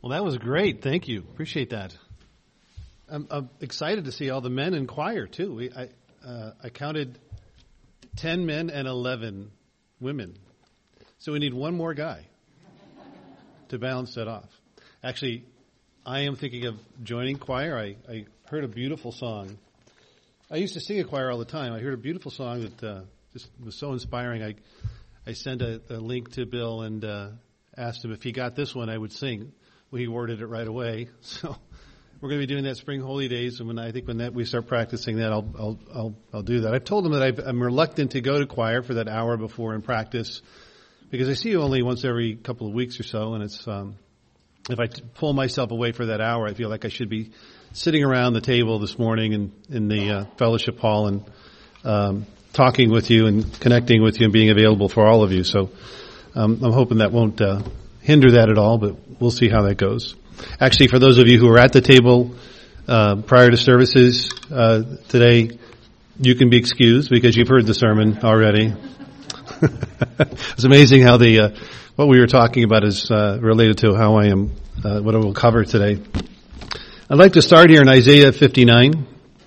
Well, that was great. Thank you. Appreciate that. I'm excited to see all the men in choir, too. I counted 10 men and 11 women. So we need one more guy to balance that off. Actually, I am thinking of joining choir. I heard a beautiful song. I used to sing a choir all the time. I heard a beautiful song that just was so inspiring. I sent a link to Bill and asked him if he got this one, I would sing. Well, he worded it right away. So we're going to be doing that Spring Holy Days, and when we start practicing that, I'll do that. I've told him that I'm reluctant to go to choir for that hour before in practice because I see you only once every couple of weeks or so, and it's if I pull myself away for that hour, I feel like I should be sitting around the table this morning in the fellowship hall and talking with you and connecting with you and being available for all of you. So I'm hoping that won't hinder that at all, but we'll see how that goes. Actually, for those of you who are at the table prior to services today, you can be excused because you've heard the sermon already. It's amazing how what we were talking about is related to how I am, what I will cover today. I'd like to start here in Isaiah 59.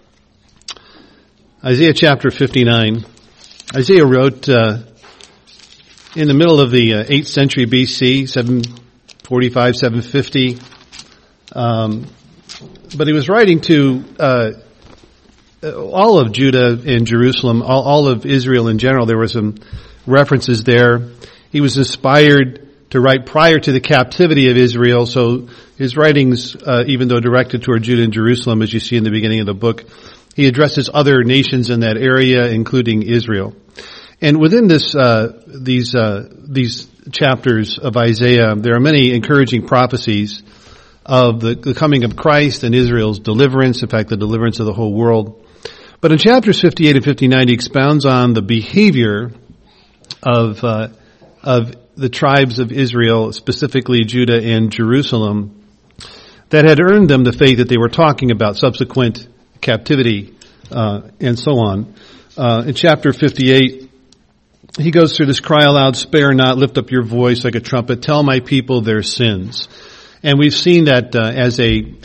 Isaiah chapter 59. Isaiah wrote in the middle of the 8th century BC, 745, 750. But he was writing to all of Judah and Jerusalem, all of Israel in general. There were some references there. He was inspired to write prior to the captivity of Israel, so his writings, even though directed toward Judah and Jerusalem, as you see in the beginning of the book, he addresses other nations in that area, including Israel. And within these chapters of Isaiah, there are many encouraging prophecies of the coming of Christ and Israel's deliverance, in fact, the deliverance of the whole world. But in chapters 58 and 59, he expounds on the behavior of the tribes of Israel, specifically Judah and Jerusalem, that had earned them the fate that they were talking about, subsequent captivity, and so on. In chapter 58, he goes through this cry aloud, spare not, lift up your voice like a trumpet, tell my people their sins. And we've seen that as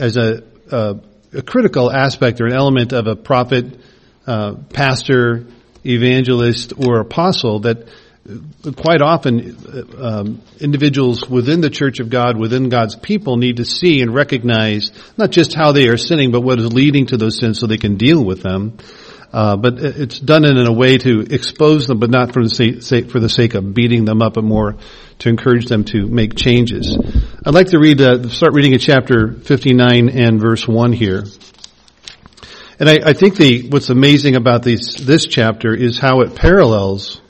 a critical aspect or an element of a prophet, pastor, evangelist, or apostle, that quite often individuals within the church of God, within God's people, need to see and recognize not just how they are sinning, but what is leading to those sins so they can deal with them. But it's done in a way to expose them, but not for the sake of beating them up, but more to encourage them to make changes. I'd like to start reading in chapter 59 and verse 1 here. And I think what's amazing about this chapter is how it parallels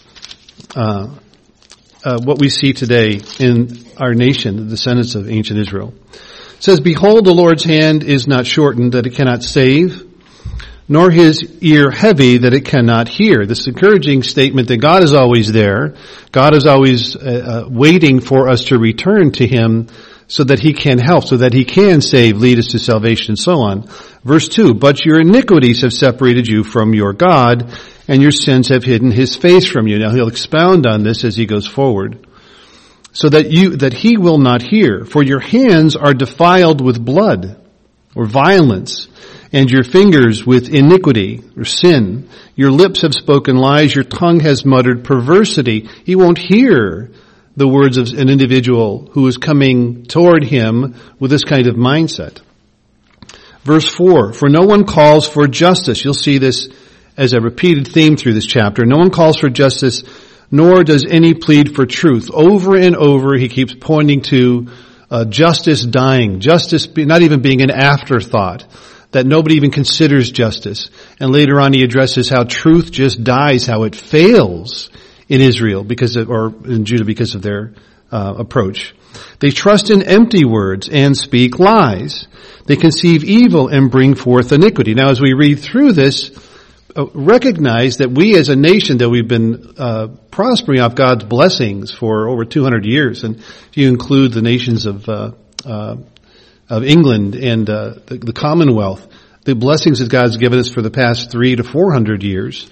what we see today in our nation, the descendants of ancient Israel. It says, behold, the Lord's hand is not shortened that it cannot save, nor his ear heavy that it cannot hear. This encouraging statement that God is always there. God is always waiting for us to return to him so that he can help, so that he can save, lead us to salvation, and so on. Verse 2, but your iniquities have separated you from your God, and your sins have hidden his face from you. Now he'll expound on this as he goes forward. So that he will not hear. For your hands are defiled with blood, or violence, and your fingers with iniquity or sin. Your lips have spoken lies. Your tongue has muttered perversity. He won't hear the words of an individual who is coming toward him with this kind of mindset. Verse 4, for no one calls for justice. You'll see this as a repeated theme through this chapter. No one calls for justice, nor does any plead for truth. Over and over, he keeps pointing to justice dying, justice not even being an afterthought, that nobody even considers justice. And later on he addresses how truth just dies, how it fails in Israel or in Judah because of their approach. They trust in empty words and speak lies. They conceive evil and bring forth iniquity. Now as we read through this, recognize that we as a nation, that we've been prospering off God's blessings for over 200 years, and if you include the nations of England and the Commonwealth, the blessings that God's given us for the past 300 to 400 years,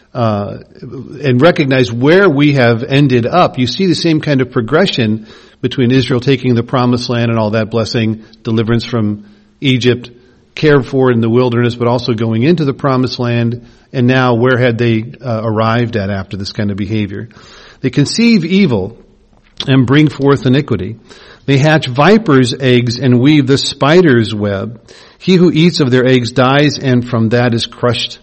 and recognize where we have ended up, you see the same kind of progression between Israel taking the promised land and all that blessing, deliverance from Egypt, cared for in the wilderness, but also going into the promised land, and now where had they arrived at after this kind of behavior? They conceive evil and bring forth iniquity. They hatch vipers' eggs and weave the spider's web. He who eats of their eggs dies, and from that is crushed,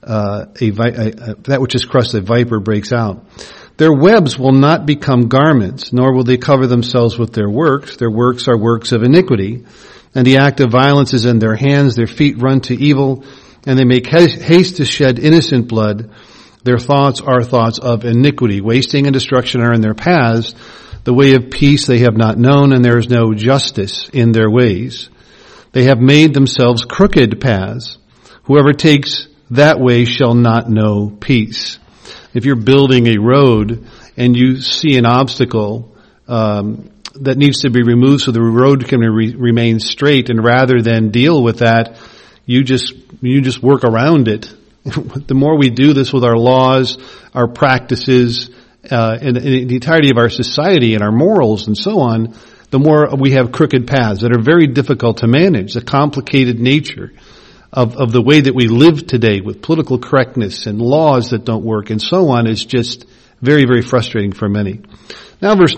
that which is crushed, a viper breaks out. Their webs will not become garments, nor will they cover themselves with their works. Their works are works of iniquity, and the act of violence is in their hands. Their feet run to evil, and they make haste to shed innocent blood. Their thoughts are thoughts of iniquity. Wasting and destruction are in their paths. The way of peace they have not known, and there is no justice in their ways. They have made themselves crooked paths. Whoever takes that way shall not know peace. If you're building a road and you see an obstacle that needs to be removed so the road can remain straight, and rather than deal with that, you just work around it. The more we do this with our laws, our practices, and the entirety of our society and our morals and so on, the more we have crooked paths that are very difficult to manage. The complicated nature of the way that we live today with political correctness and laws that don't work and so on is just very, very frustrating for many. Now verses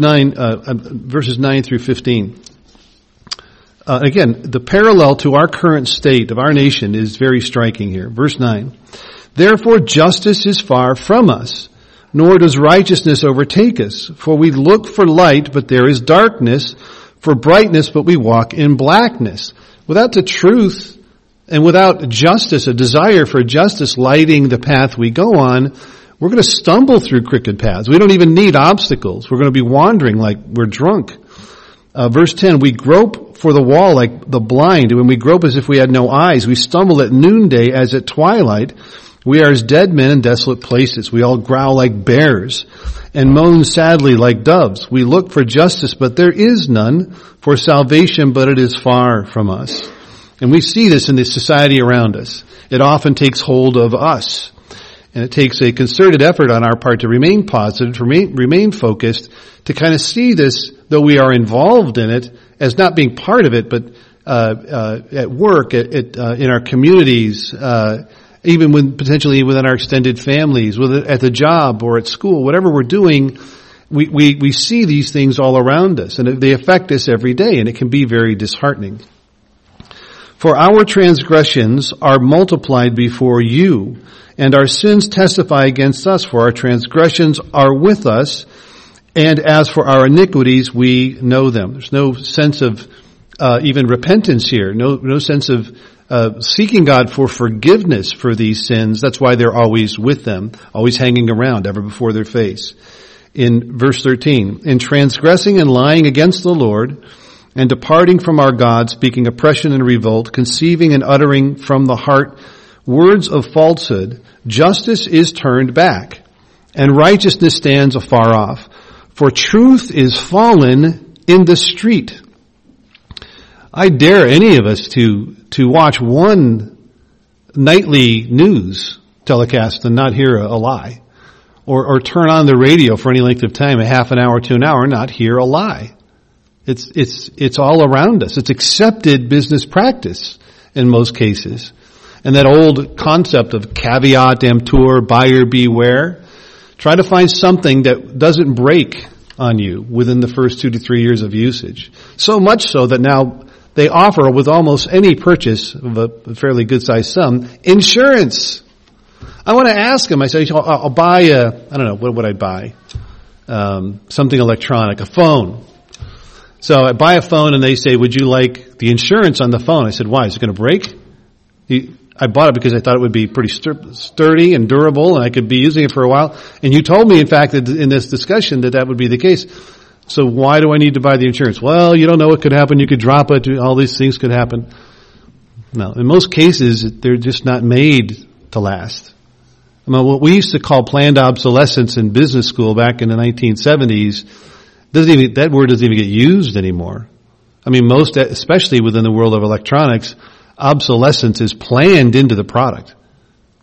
9 through 15. Again, the parallel to our current state of our nation is very striking here. Verse 9. Therefore justice is far from us, nor does righteousness overtake us. For we look for light, but there is darkness, for brightness, but we walk in blackness. Without the truth and without justice, a desire for justice lighting the path we go on, we're going to stumble through crooked paths. We don't even need obstacles. We're going to be wandering like we're drunk. Verse 10, we grope for the wall like the blind. When we grope as if we had no eyes, we stumble at noonday as at twilight. We are as dead men in desolate places. We all growl like bears and moan sadly like doves. We look for justice, but there is none, for salvation, but it is far from us. And we see this in the society around us. It often takes hold of us. And it takes a concerted effort on our part to remain positive, to remain focused, to kind of see this, though we are involved in it, as not being part of it, but at work, in our communities, even potentially within our extended families, at the job or at school, whatever we're doing, we see these things all around us, and they affect us every day, and it can be very disheartening. For our transgressions are multiplied before you, and our sins testify against us, for our transgressions are with us, and as for our iniquities, we know them. There's no sense of even repentance here, no sense of seeking God for forgiveness for these sins. That's why they're always with them, always hanging around, ever before their face. In verse 13, in transgressing and lying against the Lord, and departing from our God, speaking oppression and revolt, conceiving and uttering from the heart words of falsehood, justice is turned back, and righteousness stands afar off. For truth is fallen in the street. I dare any of us to watch one nightly news telecast and not hear a lie, or turn on the radio for any length of time, a half an hour to an hour, and not hear a lie. It's all around us. It's accepted business practice in most cases. And that old concept of caveat emptor, buyer beware, try to find something that doesn't break on you within the first 2 to 3 years of usage. So much so that now they offer, with almost any purchase of a fairly good sized sum, insurance. I want to ask them, I say, I'll buy I don't know, what would I buy? Something electronic, a phone. So I buy a phone and they say, would you like the insurance on the phone? I said, why? Is it going to break? I bought it because I thought it would be pretty sturdy and durable, and I could be using it for a while. And you told me, in fact, that in this discussion that would be the case. So why do I need to buy the insurance? Well, you don't know what could happen. You could drop it. All these things could happen. No, in most cases, they're just not made to last. I mean, what we used to call planned obsolescence in business school back in the 1970s, that word doesn't even get used anymore. I mean, especially within the world of electronics, obsolescence is planned into the product.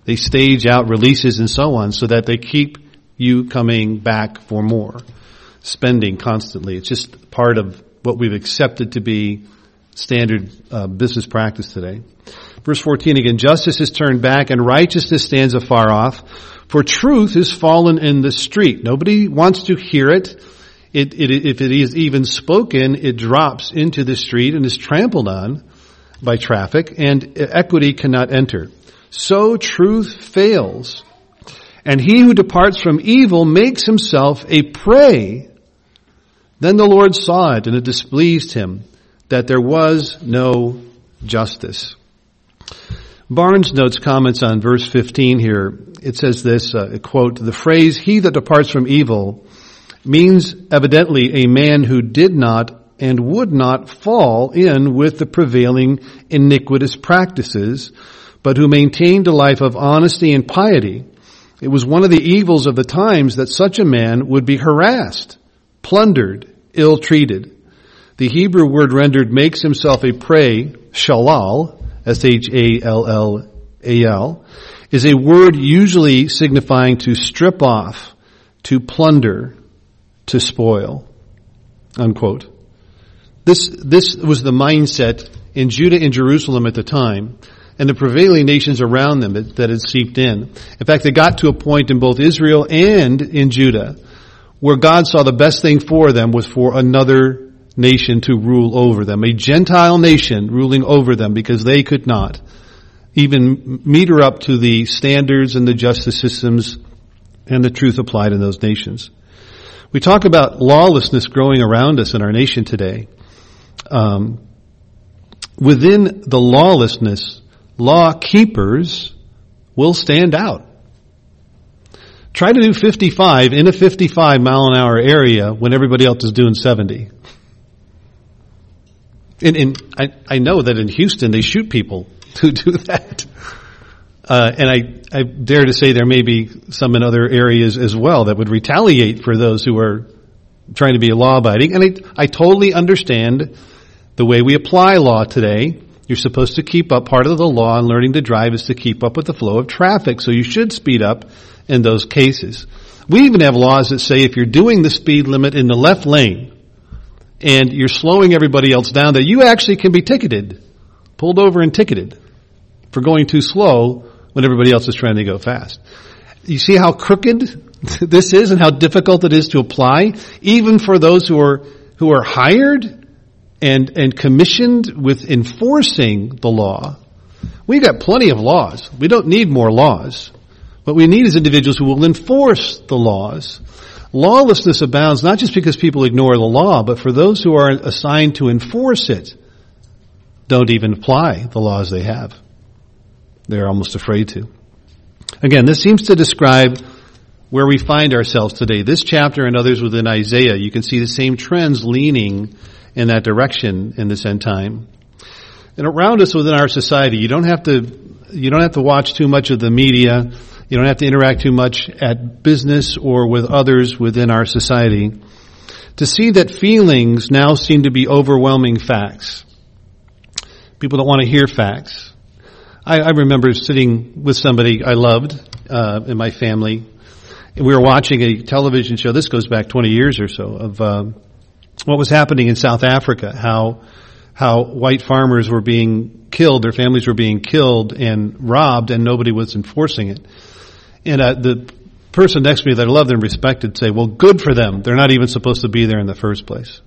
They stage out releases and so on so that they keep you coming back for more, spending constantly. It's just part of what we've accepted to be standard business practice today. Verse 14 again, justice is turned back and righteousness stands afar off, for truth is fallen in the street. Nobody wants to hear it. If it is even spoken, it drops into the street and is trampled on by traffic, and equity cannot enter. So truth fails, and he who departs from evil makes himself a prey. Then the Lord saw it, and it displeased him that there was no justice. Barnes notes comments on verse 15 here. It says this, quote, the phrase, he that departs from evil, means evidently a man who did not and would not fall in with the prevailing iniquitous practices, but who maintained a life of honesty and piety. It was one of the evils of the times that such a man would be harassed, plundered, ill-treated. The Hebrew word rendered makes himself a prey, shalal, S-H-A-L-L-A-L, is a word usually signifying to strip off, to plunder, to spoil. Unquote. This was the mindset in Judah and Jerusalem at the time, and the prevailing nations around them that had seeped in. In fact, they got to a point in both Israel and in Judah where God saw the best thing for them was for another nation to rule over them, a Gentile nation ruling over them, because they could not even meter up to the standards and the justice systems and the truth applied in those nations. We talk about lawlessness growing around us in our nation today. Within the lawlessness, law keepers will stand out. Try to do 55 in a 55 mile an hour area when everybody else is doing 70. And I know that in Houston they shoot people who do that. And I dare to say there may be some in other areas as well that would retaliate for those who are trying to be law-abiding. And I totally understand the way we apply law today. You're supposed to keep up. Part of the law in learning to drive is to keep up with the flow of traffic. So you should speed up in those cases. We even have laws that say if you're doing the speed limit in the left lane and you're slowing everybody else down, that you actually can be ticketed, pulled over and ticketed for going too slow when everybody else is trying to go fast. You see how crooked this is and how difficult it is to apply, even for those who are hired and commissioned with enforcing the law. We've got plenty of laws. We don't need more laws. What we need is individuals who will enforce the laws. Lawlessness abounds not just because people ignore the law, but for those who are assigned to enforce it, don't even apply the laws they have. They're almost afraid to. Again, this seems to describe where we find ourselves today. This chapter and others within Isaiah, you can see the same trends leaning in that direction in this end time. And around us within our society, you don't have to watch too much of the media. You don't have to interact too much at business or with others within our society to see that feelings now seem to be overwhelming facts. People don't want to hear facts. I remember sitting with somebody I loved in my family, and we were watching a television show. This goes back 20 years or so of what was happening in South Africa, how white farmers were being killed, their families were being killed and robbed, and nobody was enforcing it. And the person next to me that I loved and respected say, well, good for them. They're not even supposed to be there in the first place.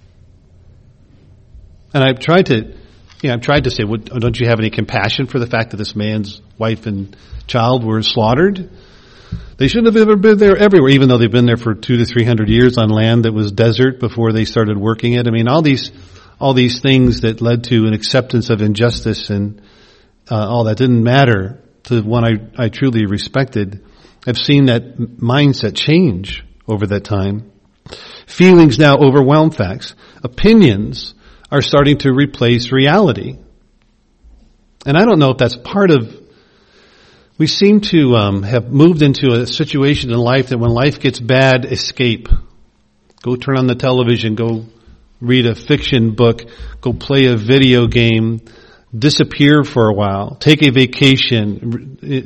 And I've tried to say, well, don't you have any compassion for the fact that this man's wife and child were slaughtered? They shouldn't have ever been there everywhere, even though they've been there for 200 to 300 years on land that was desert before they started working it. I mean, all these things that led to an acceptance of injustice and all that didn't matter to one I truly respected. I've seen that mindset change over that time. Feelings now overwhelm facts. Opinions are starting to replace reality. And I don't know if that's part of, we seem to have moved into a situation in life that when life gets bad, escape. Go turn on the television, go read a fiction book, go play a video game, disappear for a while, take a vacation,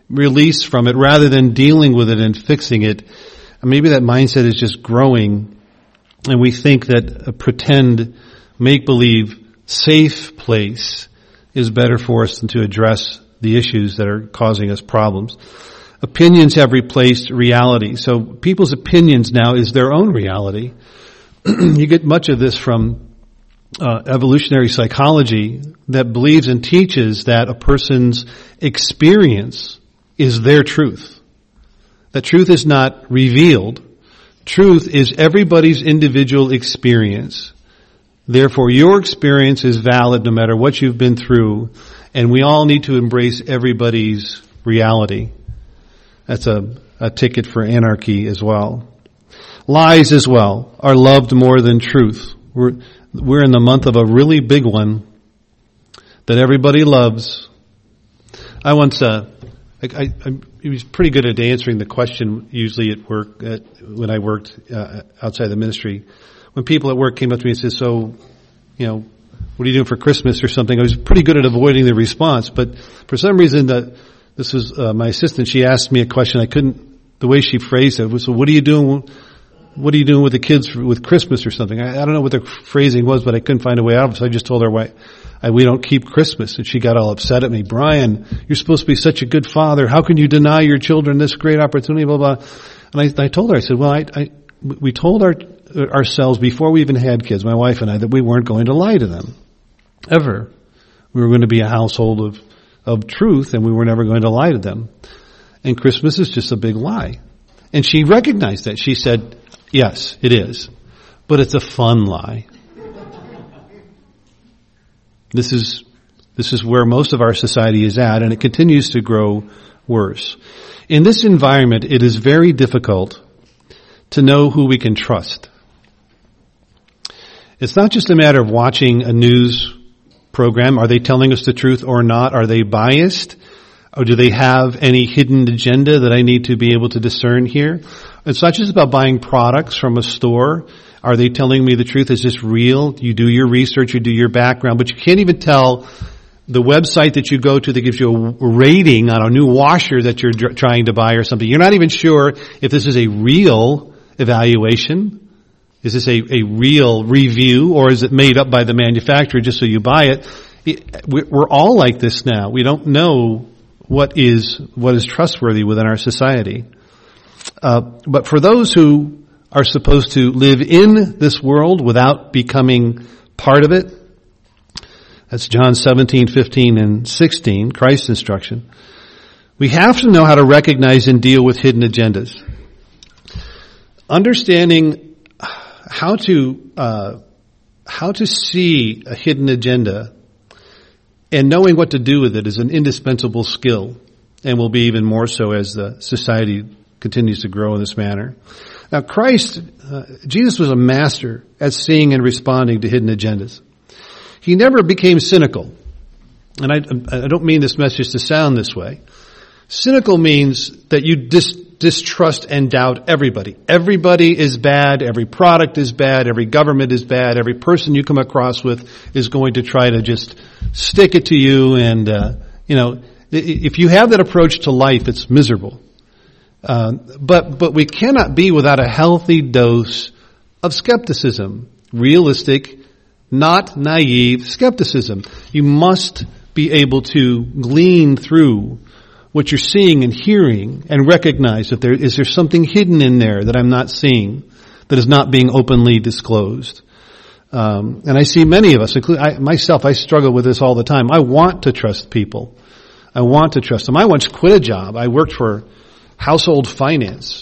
release from it rather than dealing with it and fixing it. Maybe that mindset is just growing, and we think that a pretend, make-believe, safe place is better for us than to address the issues that are causing us problems. Opinions have replaced reality. So people's opinions now is their own reality. You get much of this from evolutionary psychology that believes and teaches that a person's experience is their truth. That truth is not revealed. Truth is everybody's individual experience. Therefore, your experience is valid no matter what you've been through, and we all need to embrace everybody's reality. That's a ticket for anarchy as well. Lies as well are loved more than truth. We're in the month of a really big one that everybody loves. I once, I was pretty good at answering the question usually at work, when I worked outside the ministry. When people at work came up to me and said, so, what are you doing for Christmas or something? I was pretty good at avoiding the response, but for some reason this was my assistant, she asked me a question the way she phrased it was, so what are you doing with the kids with Christmas or something? I don't know what the phrasing was, but I couldn't find a way out of it, so I just told her why we don't keep Christmas. And she got all upset at me. Brian, you're supposed to be such a good father. How can you deny your children this great opportunity, blah, blah. And I told her, I said, well, we told ourselves before we even had kids, my wife and I, that we weren't going to lie to them. Ever. We were going to be a household of truth, and we were never going to lie to them. And Christmas is just a big lie. And she recognized that. She said, yes, it is. But it's a fun lie. This is where most of our society is at, and it continues to grow worse. In this environment, it is very difficult to know who we can trust. It's not just a matter of watching a news program. Are they telling us the truth or not? Are they biased? Or do they have any hidden agenda that I need to be able to discern here? It's not just about buying products from a store. Are they telling me the truth? Is this real? You do your research, you do your background, but you can't even tell the website that you go to that gives you a rating on a new washer that you're trying to buy or something. You're not even sure if this is a real evaluation. Is this a real review, or is it made up by the manufacturer just so you buy it? We're all like this now. We don't know what is trustworthy within our society. But for those who are supposed to live in this world without becoming part of it, that's John 17, 15, and 16, Christ's instruction. We have to know how to recognize and deal with hidden agendas. Understanding how to see a hidden agenda and knowing what to do with it is an indispensable skill, and will be even more so as the society continues to grow in this manner. Now, Jesus was a master at seeing and responding to hidden agendas. He never became cynical. And I don't mean this message to sound this way. Cynical means that you distrust and doubt everybody. Everybody is bad. Every product is bad. Every government is bad. Every person you come across with is going to try to just stick it to you. And, if you have that approach to life, it's miserable. But we cannot be without a healthy dose of skepticism. Realistic, not naive skepticism. You must be able to glean through what you're seeing and hearing and recognize if is there something hidden in there that I'm not seeing, that is not being openly disclosed. And I see many of us, including myself, I struggle with this all the time. I want to trust people. I want to trust them. I once quit a job. I worked for household finance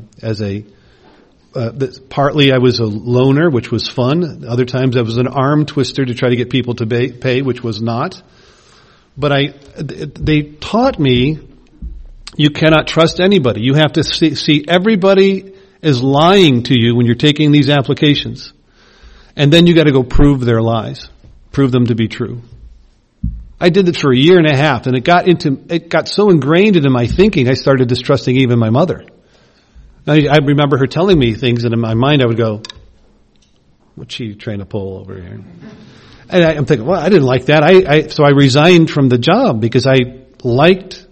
partly I was a loner, which was fun. Other times I was an arm twister to try to get people to pay, which was not. But they taught me you cannot trust anybody. You have to see everybody as lying to you when you're taking these applications. And then you got to go prove their lies. Prove them to be true. I did it for a year and a half, and it got so ingrained into my thinking, I started distrusting even my mother. I remember her telling me things, and in my mind I would go, what's she trying to pull over here? And I'm thinking, well, I didn't like that. So I resigned from the job because I liked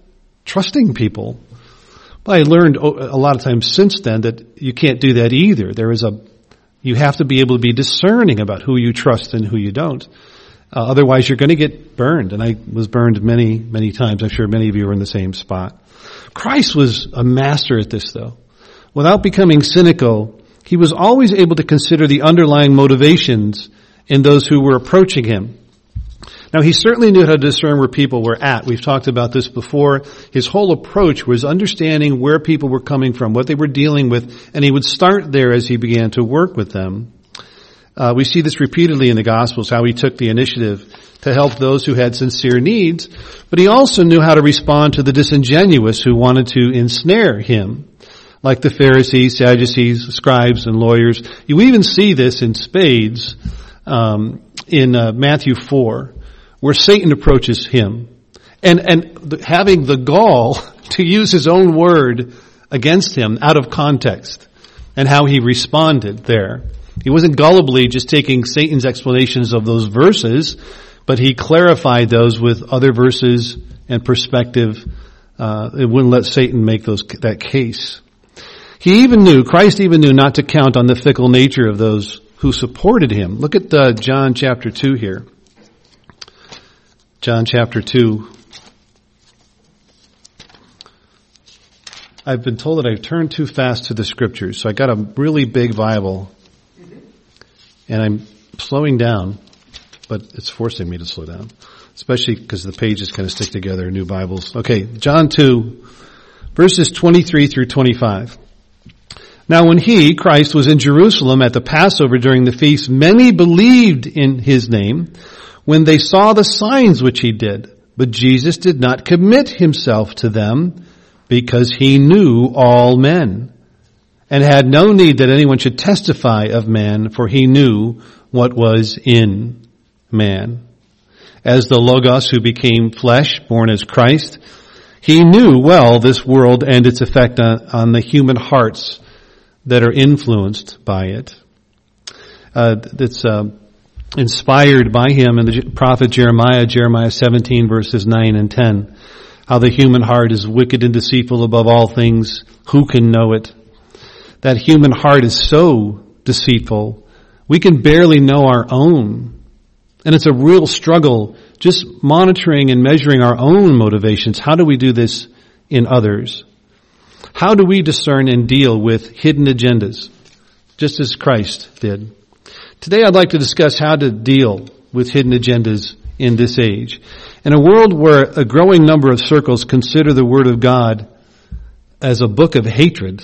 trusting people. But I learned a lot of times since then that you can't do that either. You have to be able to be discerning about who you trust and who you don't. Otherwise, you're going to get burned. And I was burned many, many times. I'm sure many of you are in the same spot. Christ was a master at this, though. Without becoming cynical, he was always able to consider the underlying motivations in those who were approaching him. Now, he certainly knew how to discern where people were at. We've talked about this before. His whole approach was understanding where people were coming from, what they were dealing with, and he would start there as he began to work with them. We see this repeatedly in the Gospels, how he took the initiative to help those who had sincere needs, but he also knew how to respond to the disingenuous who wanted to ensnare him, like the Pharisees, Sadducees, scribes, and lawyers. You even see this in spades in Matthew 4, where Satan approaches him, and having the gall to use his own word against him out of context, and how he responded there. He wasn't gullibly just taking Satan's explanations of those verses, but he clarified those with other verses and perspective. It wouldn't let Satan make that case. Christ even knew not to count on the fickle nature of those who supported him. Look at John chapter 2 here. John chapter 2. I've been told that I've turned too fast to the scriptures, so I got a really big Bible. And I'm slowing down, but it's forcing me to slow down, especially because the pages kind of stick together, new Bibles. Okay, John 2, verses 23 through 25. Now when he, Christ, was in Jerusalem at the Passover during the feast, many believed in his name when they saw the signs which he did. But Jesus did not commit himself to them because he knew all men, and had no need that anyone should testify of man, for he knew what was in man. As the Logos who became flesh, born as Christ, he knew well this world and its effect on the human hearts that are influenced by it. It's inspired by him in the prophet Jeremiah 17 verses 9 and 10. How the human heart is wicked and deceitful above all things. Who can know it? That human heart is so deceitful, we can barely know our own. And it's a real struggle just monitoring and measuring our own motivations. How do we do this in others? How do we discern and deal with hidden agendas, just as Christ did? Today I'd like to discuss how to deal with hidden agendas in this age. In a world where a growing number of circles consider the Word of God as a book of hatred,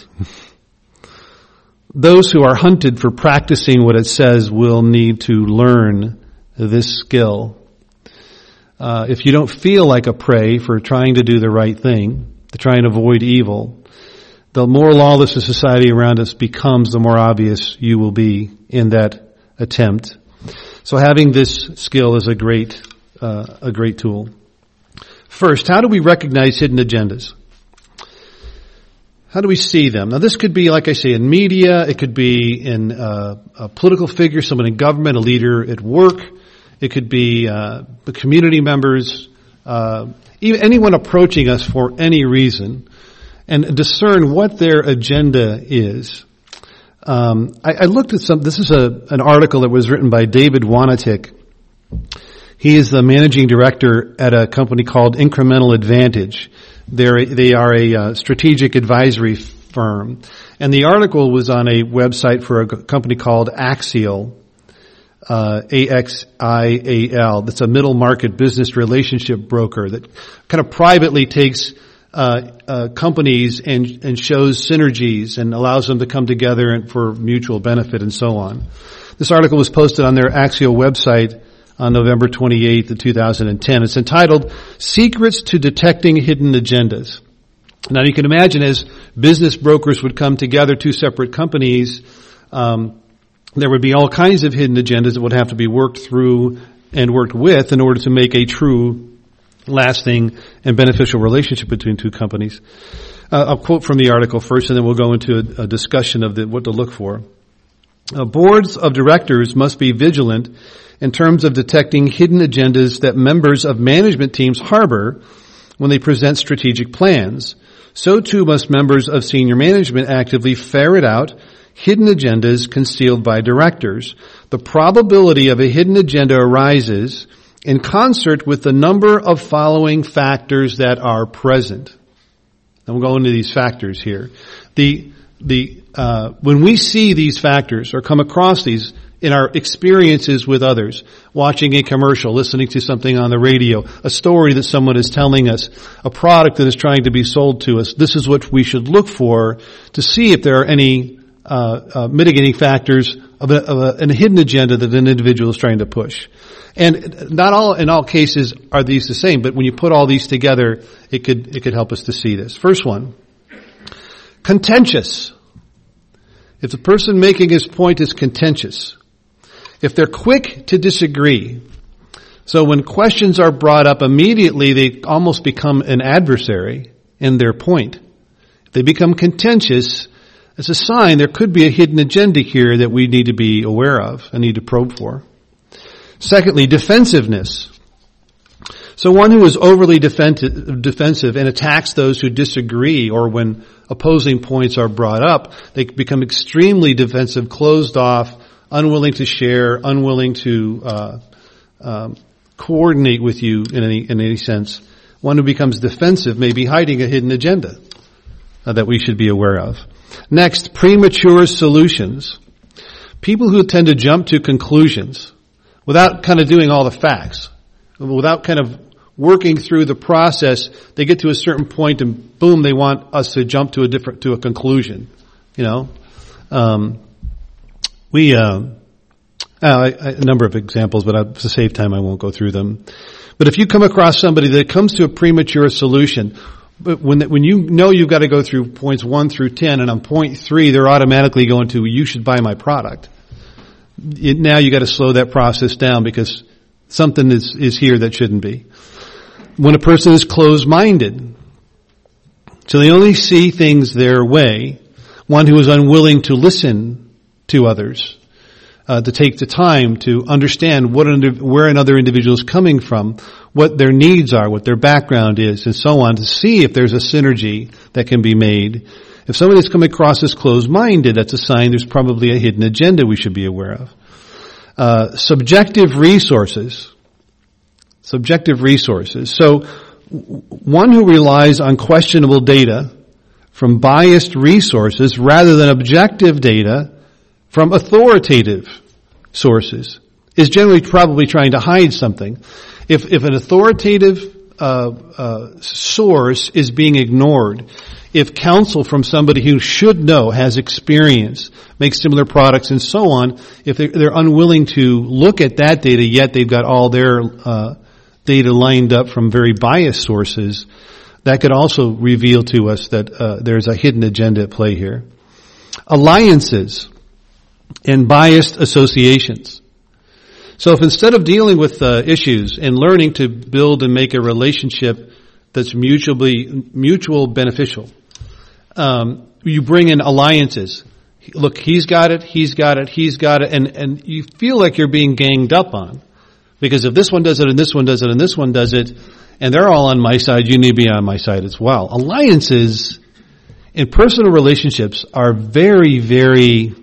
those who are hunted for practicing what it says will need to learn this skill. If you don't feel like a prey for trying to do the right thing, to try and avoid evil, the more lawless the society around us becomes, the more obvious you will be in that attempt. So having this skill is a great tool. First, how do we recognize hidden agendas? How do we see them? Now this could be, like I say, in media. It could be in a political figure, someone in government, a leader at work. It could be the community members, even anyone approaching us for any reason, and discern what their agenda is. I looked at this is an article that was written by David Wanatik. He is the managing director at a company called Incremental Advantage. They are a strategic advisory firm. And the article was on a website for a company called Axial, A-X-I-A-L. That's a middle market business relationship broker that kind of privately takes companies and shows synergies and allows them to come together and for mutual benefit and so on. This article was posted on their Axial website on November 28th of 2010. It's entitled Secrets to Detecting Hidden Agendas. Now you can imagine as business brokers would come together, two separate companies, there would be all kinds of hidden agendas that would have to be worked through and worked with in order to make a true, lasting, and beneficial relationship between two companies. I'll quote from the article first, and then we'll go into a discussion of what to look for. Boards of directors must be vigilant in terms of detecting hidden agendas that members of management teams harbor when they present strategic plans. So too must members of senior management actively ferret out hidden agendas concealed by directors. The probability of a hidden agenda arises in concert with the number of following factors that are present. And we'll go into these factors here. When we see these factors or come across these in our experiences with others, watching a commercial, listening to something on the radio, a story that someone is telling us, a product that is trying to be sold to us, this is what we should look for to see if there are any mitigating factors of a hidden agenda that an individual is trying to push. And not in all cases are these the same, but when you put all these together, it could help us to see this. First one, contentious. If the person making his point is contentious, if they're quick to disagree, so when questions are brought up immediately, they almost become an adversary in their point. If they become contentious, it's a sign there could be a hidden agenda here that we need to be aware of and need to probe for. Secondly, defensiveness. So one who is overly defensive and attacks those who disagree, or when opposing points are brought up, they become extremely defensive, closed off, unwilling to share, unwilling to coordinate with you in any sense. One who becomes defensive may be hiding a hidden agenda that we should be aware of. Next, premature solutions. People who tend to jump to conclusions without kind of doing all the facts, without kind of working through the process, they get to a certain point and boom, they want us to jump to a conclusion. You know, a number of examples, but to save time, I won't go through them. But if you come across somebody that comes to a premature solution, but when you know you've got to go through points 1 through 10, and on point 3, they're automatically going to, you should buy my product. Now you got to slow that process down because something is here that shouldn't be. When a person is closed-minded, so they only see things their way, one who is unwilling to listen to others, to take the time to understand where another individual is coming from, what their needs are, what their background is, and so on, to see if there's a synergy that can be made. If somebody's coming across as closed-minded, that's a sign there's probably a hidden agenda we should be aware of. Subjective resources. So, one who relies on questionable data from biased resources rather than objective data from authoritative sources is generally probably trying to hide something. If an authoritative source is being ignored, if counsel from somebody who should know, has experience, makes similar products and so on, if they're unwilling to look at that data, yet they've got all their data lined up from very biased sources, that could also reveal to us that there's a hidden agenda at play here. Alliances and biased associations. So if instead of dealing with issues and learning to build and make a relationship that's mutual beneficial, you bring in alliances. Look, he's got it, and you feel like you're being ganged up on. Because if this one does it, and this one does it, and this one does it, and they're all on my side, you need to be on my side as well. Alliances in personal relationships are very, very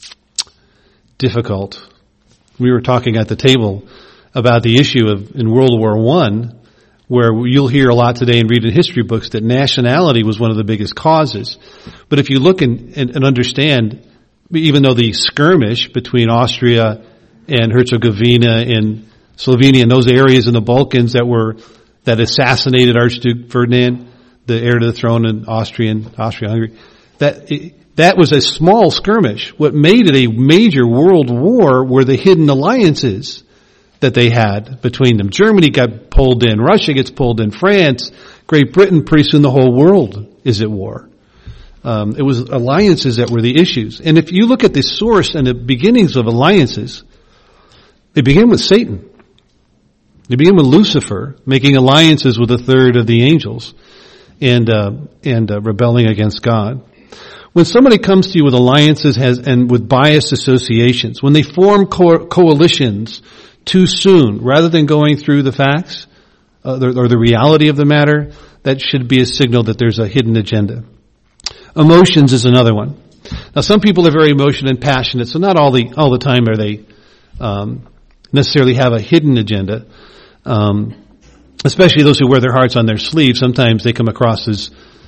difficult. We were talking at the table about the issue in World War I, where you'll hear a lot today and read in history books that nationality was one of the biggest causes. But if you look and understand, even though the skirmish between Austria and Herzegovina and Slovenia and those areas in the Balkans that assassinated Archduke Ferdinand, the heir to the throne in Austria-Hungary, that was a small skirmish. What made it a major world war were the hidden alliances that they had between them. Germany got pulled in. Russia gets pulled in. France, Great Britain, pretty soon the whole world is at war. It was alliances that were the issues. And if you look at the source and the beginnings of alliances, they begin with Satan. They begin with Lucifer making alliances with a third of the angels and rebelling against God. When somebody comes to you with alliances and with biased associations, when they form coalitions too soon, rather than going through the facts, or the reality of the matter, that should be a signal that there's a hidden agenda. Emotions is another one. Now, some people are very emotional and passionate, so not all the time are they necessarily have a hidden agenda. Especially those who wear their hearts on their sleeve. Sometimes they come across as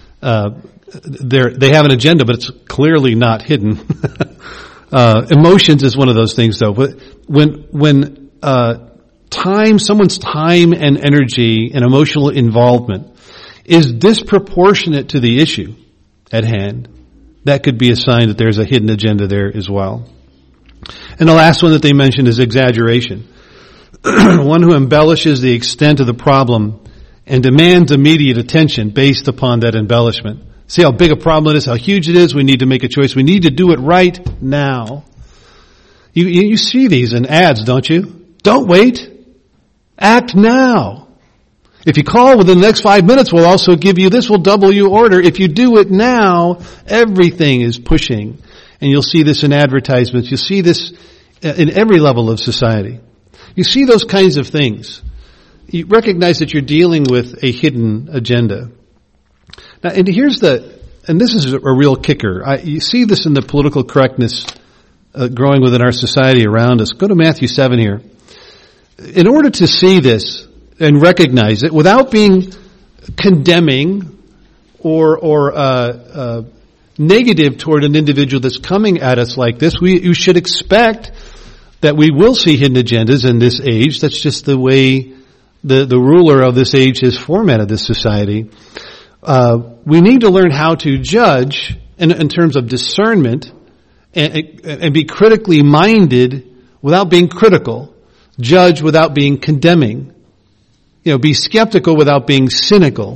they have an agenda, but it's clearly not hidden. Emotions is one of those things, though. But when someone's time and energy and emotional involvement is disproportionate to the issue at hand, that could be a sign that there's a hidden agenda there as well. And the last one that they mentioned is exaggeration. One who embellishes the extent of the problem and demands immediate attention based upon that embellishment. See how big a problem it is, how huge it is. We need to make a choice. We need to do it right now. You see these in ads, don't you? Don't wait. Act now. If you call within the next 5 minutes, we'll also give you this. We'll double your order. If you do it now, everything is pushing. And you'll see this in advertisements. You'll see this in every level of society. You see those kinds of things. You recognize that you're dealing with a hidden agenda. Now, and this is a real kicker. You see this in the political correctness growing within our society around us. Go to Matthew 7 here. In order to see this and recognize it without being condemning or negative toward an individual that's coming at us like this, you should expect that we will see hidden agendas in this age. That's just the way the ruler of this age has formatted this society. We need to learn how to judge in terms of discernment and be critically minded without being critical. Judge without being condemning. Be skeptical without being cynical.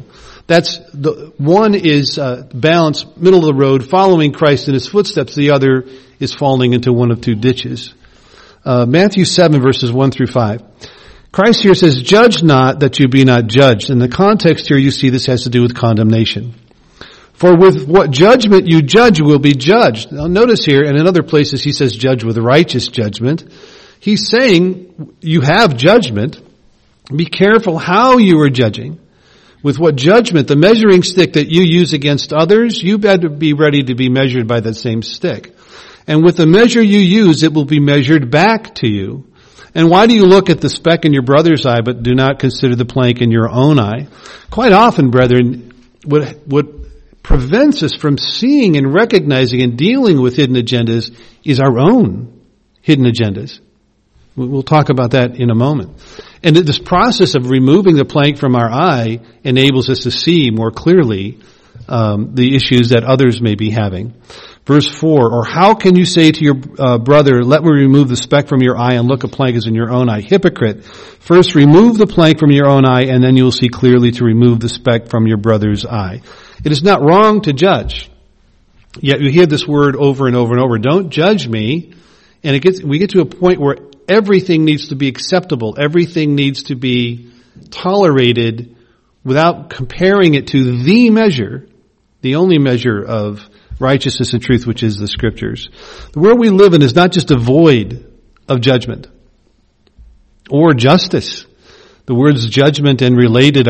One is balance, middle of the road, following Christ in his footsteps. The other is falling into one of two ditches. Matthew 7 verses 1 through 5. Christ here says, judge not that you be not judged. In the context here you see this has to do with condemnation. For with what judgment you judge, you will be judged. Now notice here, and in other places he says judge with righteous judgment. He's saying you have judgment. Be careful how you are judging. With what judgment, the measuring stick that you use against others, you better be ready to be measured by that same stick. And with the measure you use, it will be measured back to you. And why do you look at the speck in your brother's eye, but do not consider the plank in your own eye? Quite often, brethren, what prevents us from seeing and recognizing and dealing with hidden agendas is our own hidden agendas. We'll talk about that in a moment. And this process of removing the plank from our eye enables us to see more clearly the issues that others may be having. Verse 4, or how can you say to your brother, let me remove the speck from your eye and look, a plank is in your own eye? Hypocrite, first remove the plank from your own eye and then you'll see clearly to remove the speck from your brother's eye. It is not wrong to judge. Yet you hear this word over and over and over, don't judge me. And we get to a point where everything needs to be acceptable. Everything needs to be tolerated without comparing it to the measure, the only measure of righteousness and truth, which is the Scriptures. The world we live in is not just devoid of judgment or justice. The words judgment and related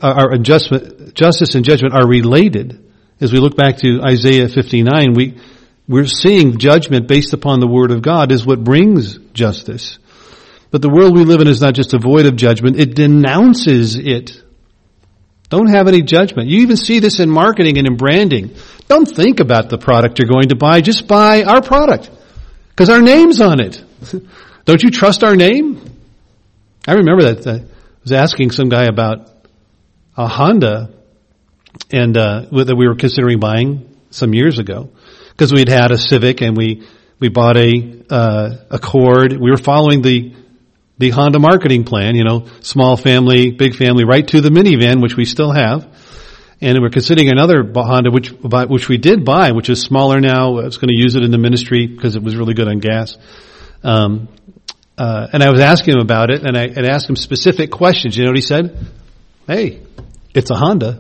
justice and judgment are related. As we look back to Isaiah 59, we're seeing judgment based upon the Word of God is what brings justice. But the world we live in is not just devoid of judgment, it denounces it. Don't have any judgment. You even see this in marketing and in branding. Don't think about the product you're going to buy. Just buy our product. Because our name's on it. Don't you trust our name? I remember that. I was asking some guy about a Honda and that we were considering buying some years ago. Because we'd had a Civic and we bought a Accord. We were following the Honda marketing plan, small family, big family, right to the minivan, which we still have. And we're considering another Honda, which we did buy, which is smaller now. I was going to use it in the ministry because it was really good on gas. And I was asking him about it, and I asked him specific questions. You know what he said? Hey, it's a Honda.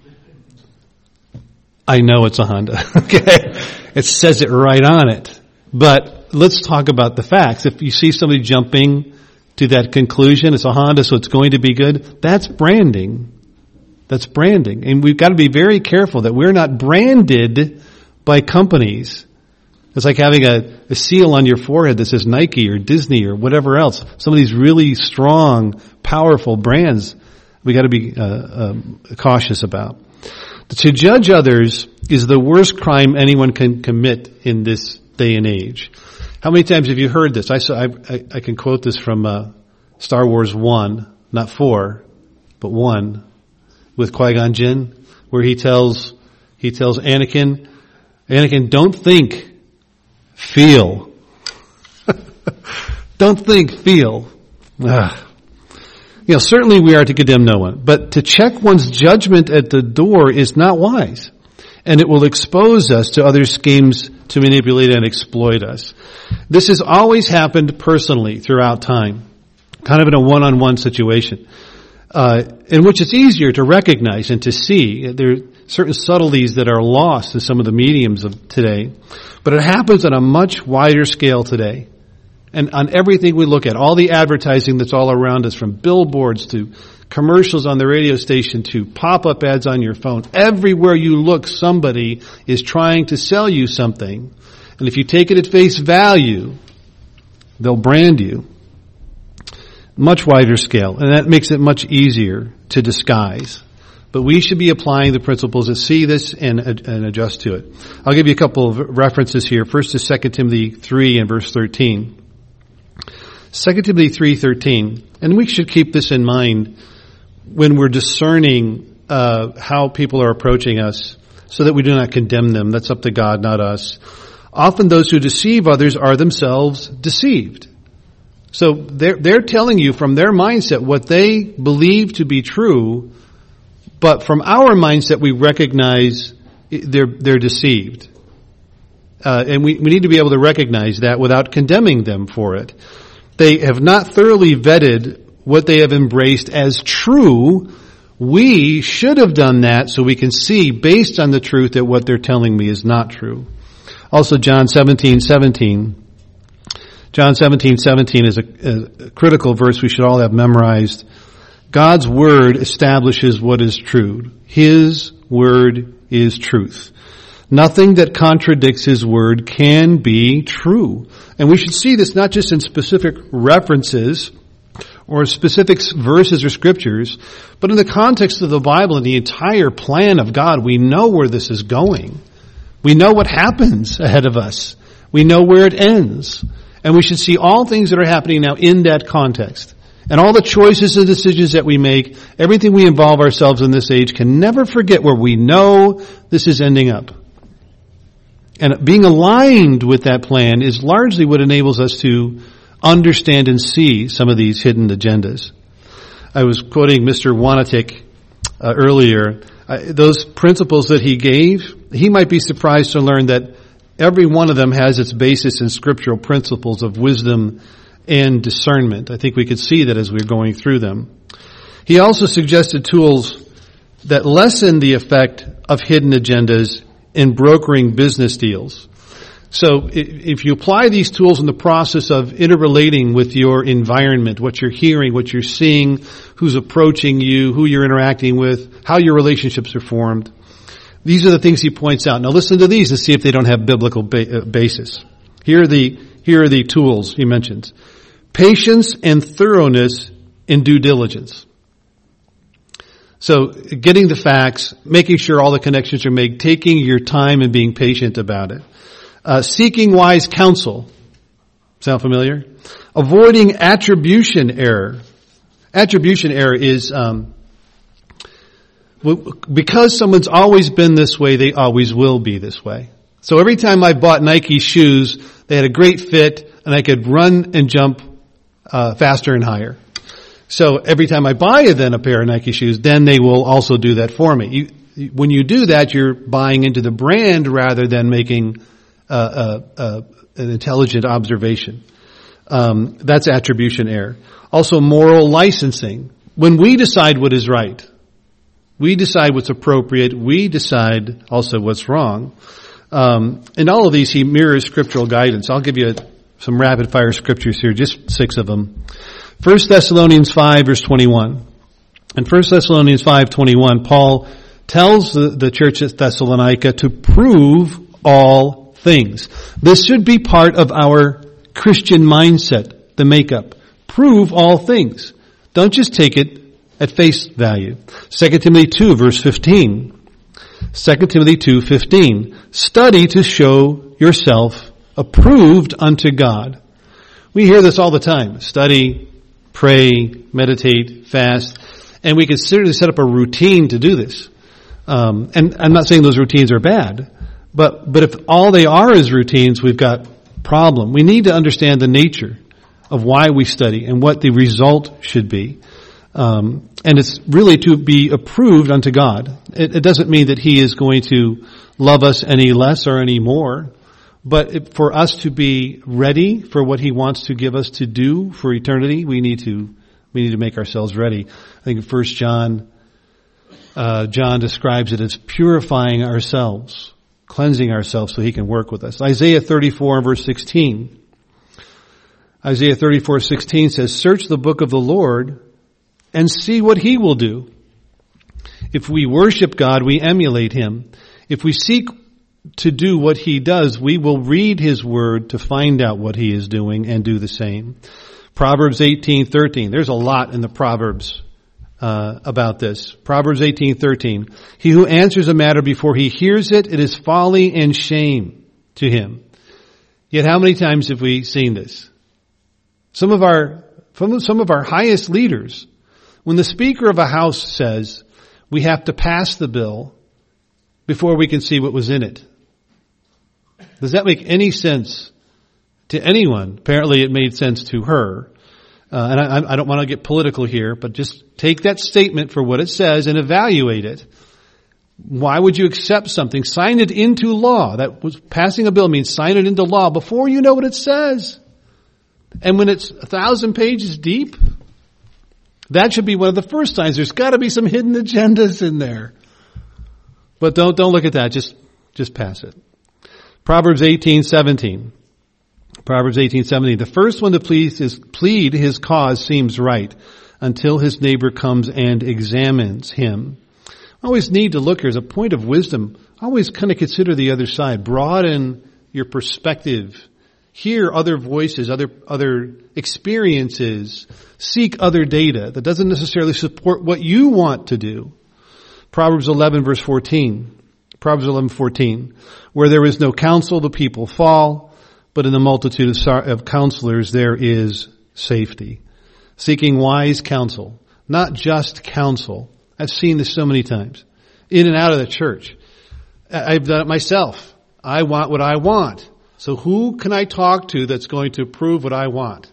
I know it's a Honda. Okay. It says it right on it. But let's talk about the facts. If you see somebody jumping to that conclusion. It's a Honda, so it's going to be good. That's branding. That's branding. And we've got to be very careful that we're not branded by companies. It's like having a seal on your forehead that says Nike or Disney or whatever else. Some of these really strong, powerful brands we got to be cautious about. To judge others is the worst crime anyone can commit in this day and age. How many times have you heard this? I can quote this from Star Wars 1, not 4, but 1, with Qui-Gon Jinn, where he tells Anakin, don't think, feel. Don't think, feel. Certainly we are to condemn no one, but to check one's judgment at the door is not wise, and it will expose us to other schemes to manipulate and exploit us. This has always happened personally throughout time, kind of in a one-on-one situation, in which it's easier to recognize and to see. There are certain subtleties that are lost in some of the mediums of today, but it happens on a much wider scale today. And on everything we look at, all the advertising that's all around us, from billboards to commercials on the radio station to pop-up ads on your phone, everywhere you look, somebody is trying to sell you something. And if you take it at face value, they'll brand you. Much wider scale. And that makes it much easier to disguise. But we should be applying the principles that see this and adjust to it. I'll give you a couple of references here. First is 2 Timothy 3 and verse 13. 2 Timothy 3:13, and we should keep this in mind when we're discerning how people are approaching us, so that we do not condemn them. That's up to God, not us. Often those who deceive others are themselves deceived. So they're telling you from their mindset what they believe to be true, but from our mindset we recognize they're deceived. And we need to be able to recognize that without condemning them for it. They have not thoroughly vetted what they have embraced as true. We should have done that so we can see, based on the truth, that what they're telling me is not true. Also, John 17:17. John 17:17 is a critical verse we should all have memorized. God's word establishes what is true. His word is truth. Nothing that contradicts His word can be true. And we should see this not just in specific references or specific verses or scriptures, but in the context of the Bible and the entire plan of God. We know where this is going. We know what happens ahead of us. We know where it ends. And we should see all things that are happening now in that context. And all the choices and decisions that we make, everything we involve ourselves in this age, can never forget where we know this is ending up. And being aligned with that plan is largely what enables us to understand and see some of these hidden agendas. I was quoting Mr. Wanatik earlier. Those principles that he gave, he might be surprised to learn that every one of them has its basis in scriptural principles of wisdom and discernment. I think we could see that as we're going through them. He also suggested tools that lessen the effect of hidden agendas in brokering business deals. So if you apply these tools in the process of interrelating with your environment, what you're hearing, what you're seeing, who's approaching you, who you're interacting with, how your relationships are formed, these are the things he points out. Now listen to these and see if they don't have biblical basis. Here are the tools he mentions. Patience and thoroughness in due diligence. So getting the facts, making sure all the connections are made, taking your time and being patient about it. Seeking wise counsel. Sound familiar? Avoiding attribution error. Attribution error is because someone's always been this way, they always will be this way. So every time I bought Nike shoes, they had a great fit and I could run and jump faster and higher. So every time I buy then a pair of Nike shoes, then they will also do that for me. When you do that, you're buying into the brand rather than making an intelligent observation. That's attribution error. Also, moral licensing. When we decide what is right, we decide what's appropriate, we decide also what's wrong. In all of these, he mirrors scriptural guidance. I'll give you some rapid-fire scriptures here, just 6 of them. 1 Thessalonians 5 verse 21. In 1 Thessalonians 5:21, Paul tells the church at Thessalonica to prove all things. This should be part of our Christian mindset, the makeup. Prove all things. Don't just take it at face value. 2 Timothy 2 verse 15. 2 Timothy 2:15. Study to show yourself approved unto God. We hear this all the time. Study, pray, meditate, fast. And we can certainly set up a routine to do this. And I'm not saying those routines are bad, but if all they are is routines, we've got problem. We need to understand the nature of why we study and what the result should be. And it's really to be approved unto God. It doesn't mean that He is going to love us any less or any more, but for us to be ready for what He wants to give us to do for eternity, we need to make ourselves ready. I think in 1 John, John describes it as purifying ourselves, cleansing ourselves so He can work with us. Isaiah 34 verse 16. Isaiah 34:16 says, "Search the book of the Lord and see what He will do." If we worship God, we emulate Him. If we seek to do what He does, we will read His word to find out what He is doing and do the same. Proverbs 18:13. There's a lot in the Proverbs about this. Proverbs 18:13. He who answers a matter before he hears it, it is folly and shame to him. Yet how many times have we seen this? Some of our highest leaders, when the Speaker of a House says we have to pass the bill before we can see what was in it. Does that make any sense to anyone? Apparently it made sense to her. And I don't want to get political here, but just take that statement for what it says and evaluate it. Why would you accept something? Sign it into law. That was passing a bill means sign it into law before you know what it says. And when it's 1,000 pages deep, that should be one of the first signs. There's got to be some hidden agendas in there. But don't look at that. Just pass it. Proverbs 18:17. Proverbs 18:17. The first one to plead his cause seems right until his neighbor comes and examines him. Always need to look here as a point of wisdom. Always kind of consider the other side. Broaden your perspective. Hear other voices, other experiences. Seek other data that doesn't necessarily support what you want to do. Proverbs 11 verse 14. Proverbs 11:14. Where there is no counsel, the people fall, but in the multitude of counselors there is safety. Seeking wise counsel, not just counsel. I've seen this so many times. In and out of the church. I've done it myself. I want what I want. So who can I talk to that's going to prove what I want?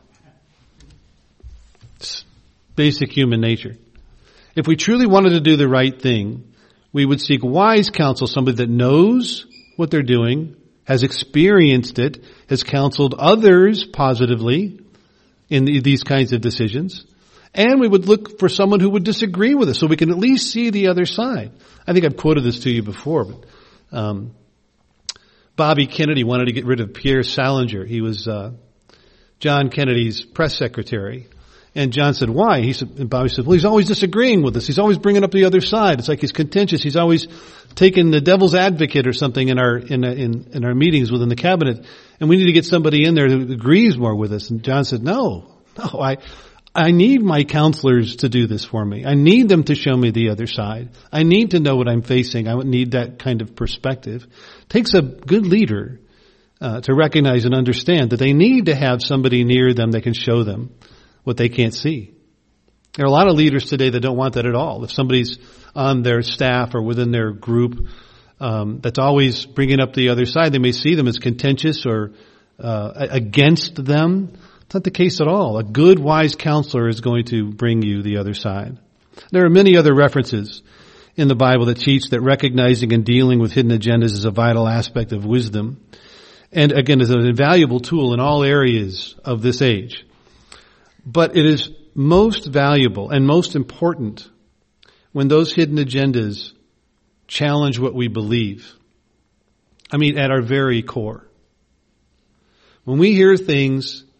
It's basic human nature. If we truly wanted to do the right thing, we would seek wise counsel, somebody that knows what they're doing, has experienced it, has counseled others positively in these kinds of decisions. And we would look for someone who would disagree with us so we can at least see the other side. I think I've quoted this to you before, but Bobby Kennedy wanted to get rid of Pierre Salinger. He was John Kennedy's press secretary. And John said, why? And Bobby said, well, he's always disagreeing with us. He's always bringing up the other side. It's like he's contentious. He's always taking the devil's advocate or something in our meetings within the cabinet. And we need to get somebody in there who agrees more with us. And John said, no, I need my counselors to do this for me. I need them to show me the other side. I need to know what I'm facing. I need that kind of perspective. It takes a good leader to recognize and understand that they need to have somebody near them that can show them what they can't see. There are a lot of leaders today that don't want that at all. If somebody's on their staff or within their group that's always bringing up the other side, they may see them as contentious or against them. It's not the case at all. A good, wise counselor is going to bring you the other side. There are many other references in the Bible that teach that recognizing and dealing with hidden agendas is a vital aspect of wisdom. And again, is an invaluable tool in all areas of this age. But it is most valuable and most important when those hidden agendas challenge what we believe. I mean, at our very core. When we hear things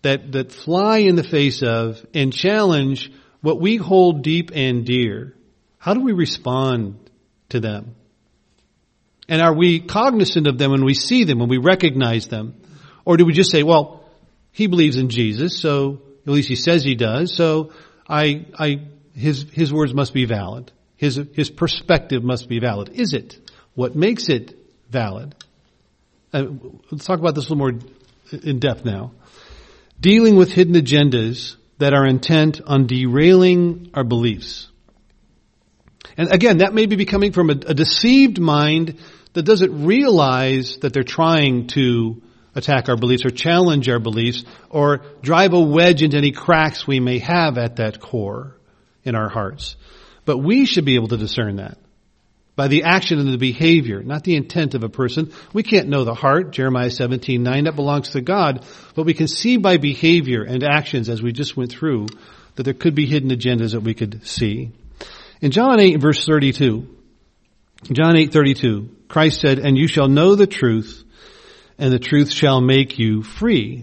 that fly in the face of and challenge what we hold deep and dear, how do we respond to them? And are we cognizant of them when we see them, when we recognize them? Or do we just say, well, he believes in Jesus, so at least he says he does, so his words must be valid. His perspective must be valid. Is it? What makes it valid? Let's talk about this a little more in depth now. Dealing with hidden agendas that are intent on derailing our beliefs. And again, that may be coming from a deceived mind that doesn't realize that they're trying to attack our beliefs or challenge our beliefs or drive a wedge into any cracks we may have at that core in our hearts. But we should be able to discern that by the action and the behavior, not the intent of a person. We can't know the heart, Jeremiah 17:9, that belongs to God. But we can see by behavior and actions, as we just went through, that there could be hidden agendas that we could see. In John 8, verse 32, John 8:32, Christ said, "And you shall know the truth, and the truth shall make you free."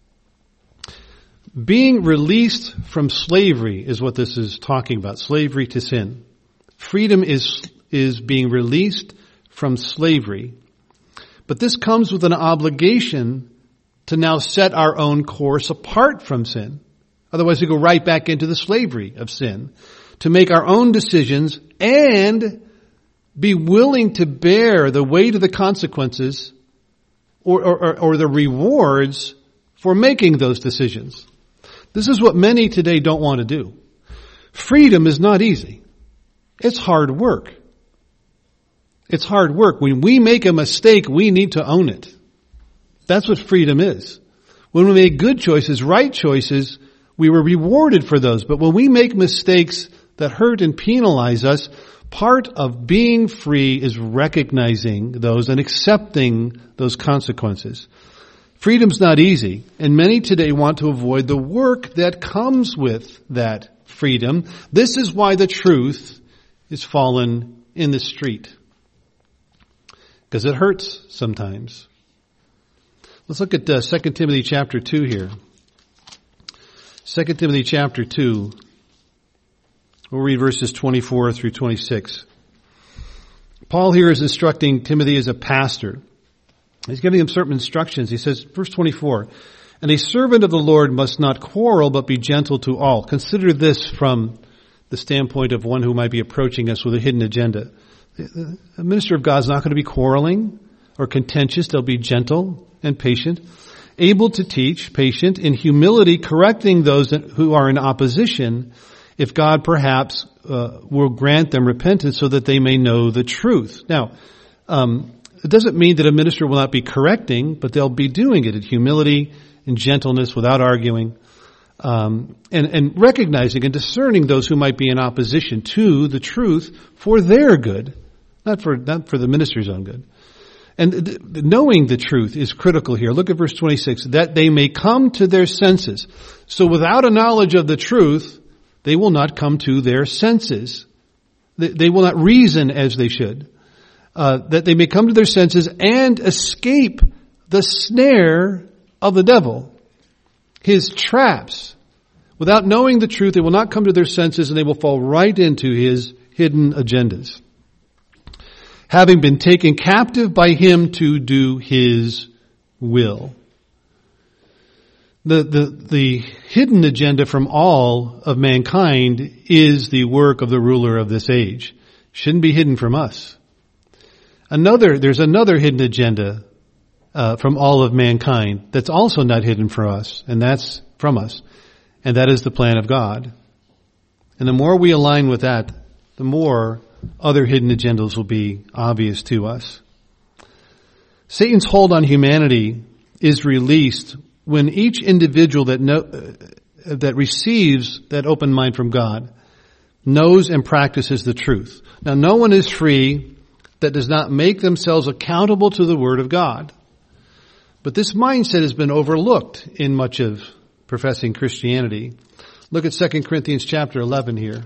Being released from slavery is what this is talking about, slavery to sin. Freedom is being released from slavery. But this comes with an obligation to now set our own course apart from sin. Otherwise we go right back into the slavery of sin. To make our own decisions and be willing to bear the weight of the consequences or the rewards for making those decisions. This is what many today don't want to do. Freedom is not easy. It's hard work. It's hard work. When we make a mistake, we need to own it. That's what freedom is. When we make good choices, right choices, we were rewarded for those. But when we make mistakes that hurt and penalize us, part of being free is recognizing those and accepting those consequences. Freedom's not easy, and many today want to avoid the work that comes with that freedom. This is why the truth is fallen in the street. Because it hurts sometimes. Let's look at 2 Timothy chapter 2 here. 2 Timothy chapter 2. We'll read verses 24 through 26. Paul here is instructing Timothy as a pastor. He's giving him certain instructions. He says, verse 24, "And a servant of the Lord must not quarrel, but be gentle to all." Consider this from the standpoint of one who might be approaching us with a hidden agenda. A minister of God is not going to be quarreling or contentious. They'll be gentle and patient, able to teach, patient, in humility, correcting those who are in opposition, if God perhaps will grant them repentance so that they may know the truth. Now, it doesn't mean that a minister will not be correcting, but they'll be doing it in humility and gentleness without arguing, and recognizing and discerning those who might be in opposition to the truth for their good, not for the minister's own good. And knowing the truth is critical here. Look at verse 26, "that they may come to their senses." So without a knowledge of the truth, they will not come to their senses. They will not reason as they should. That they may come to their senses and escape the snare of the devil, his traps. Without knowing the truth, they will not come to their senses and they will fall right into his hidden agendas, having been taken captive by him to do his will. The hidden agenda from all of mankind is the work of the ruler of this age. Shouldn't be hidden from us. There's another hidden agenda from all of mankind that's also not hidden from us, and that's from us, and that is the plan of God. And the more we align with that, the more other hidden agendas will be obvious to us. Satan's hold on humanity is released when each individual that receives that open mind from God knows and practices the truth. Now, no one is free that does not make themselves accountable to the Word of God. But this mindset has been overlooked in much of professing Christianity. Look at 2 Corinthians chapter 11 here.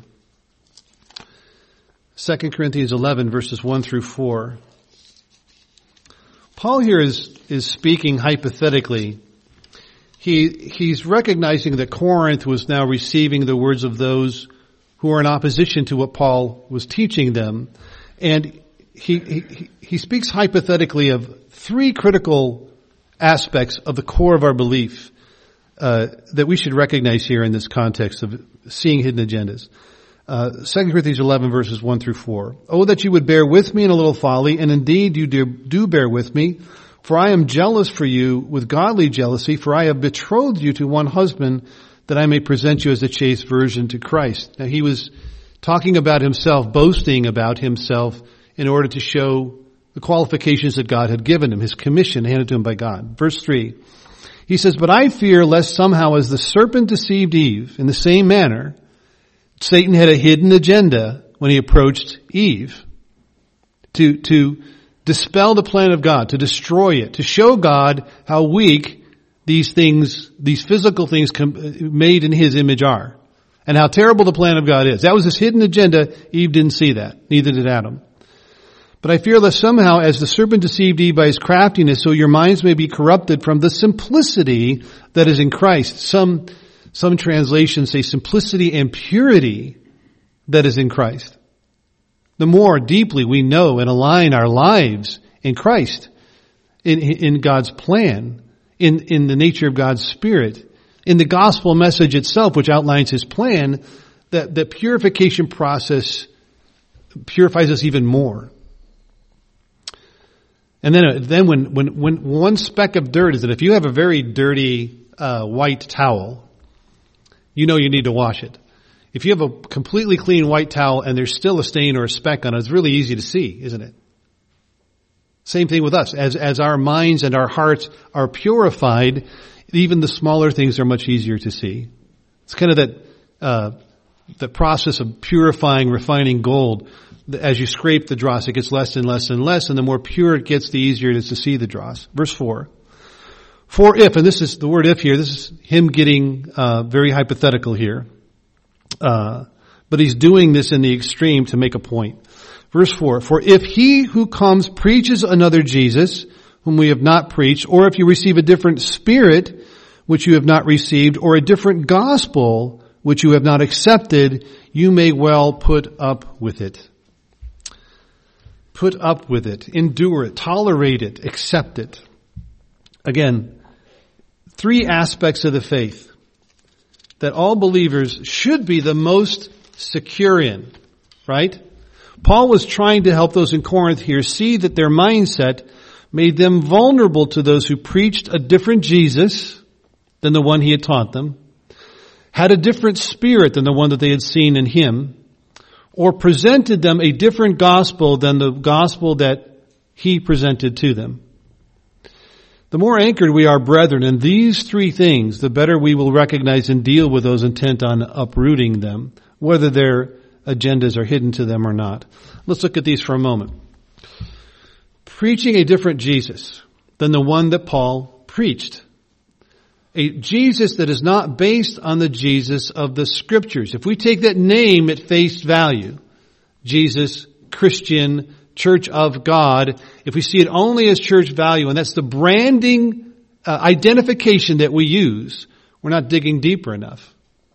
2 Corinthians 11 verses 1 through 4. Paul here is speaking hypothetically. he's recognizing that Corinth was now receiving the words of those who are in opposition to what Paul was teaching them. And he speaks hypothetically of three critical aspects of the core of our belief that we should recognize here in this context of seeing hidden agendas. 2 Corinthians 11 verses 1 through 4. Oh, that you would bear with me in a little folly, and indeed you do bear with me. For I am jealous for you with godly jealousy, for I have betrothed you to one husband, that I may present you as a chaste virgin to Christ. Now he was talking about himself, boasting about himself in order to show the qualifications that God had given him, his commission handed to him by God. Verse 3, he says, but I fear lest somehow as the serpent deceived Eve, in the same manner, Satan had a hidden agenda when he approached Eve to dispel the plan of God, to destroy it, to show God how weak these things, these physical things made in his image are, and how terrible the plan of God is. That was his hidden agenda. Eve didn't see that. Neither did Adam. But I fear lest somehow, as the serpent deceived Eve by his craftiness, so your minds may be corrupted from the simplicity that is in Christ. Some translations say simplicity and purity that is in Christ. The more deeply we know and align our lives in Christ, in God's plan, in the nature of God's Spirit, in the gospel message itself, which outlines his plan, that the purification process purifies us even more. And then when one speck of dirt is that if you have a very dirty white towel, you know you need to wash it. If you have a completely clean white towel and there's still a stain or a speck on it, it's really easy to see, isn't it? Same thing with us. As our minds and our hearts are purified, even the smaller things are much easier to see. It's kind of the process of purifying, refining gold. As you scrape the dross, it gets less and less and less, and the more pure it gets, the easier it is to see the dross. Verse 4. For if, and this is the word if here, this is him getting very hypothetical here. But he's doing this in the extreme to make a point. Verse 4, for if he who comes preaches another Jesus, whom we have not preached, or if you receive a different spirit, which you have not received, or a different gospel, which you have not accepted, you may well put up with it. Put up with it, endure it, tolerate it, accept it. Again, three aspects of the faith that all believers should be the most secure in, right? Paul was trying to help those in Corinth here see that their mindset made them vulnerable to those who preached a different Jesus than the one he had taught them, had a different spirit than the one that they had seen in him, or presented them a different gospel than the gospel that he presented to them. The more anchored we are, brethren, in these three things, the better we will recognize and deal with those intent on uprooting them, whether their agendas are hidden to them or not. Let's look at these for a moment. Preaching a different Jesus than the one that Paul preached. A Jesus that is not based on the Jesus of the Scriptures. If we take that name at face value, Jesus, Christian, Church of God, if we see it only as church value, and that's the branding identification that we use, we're not digging deeper enough.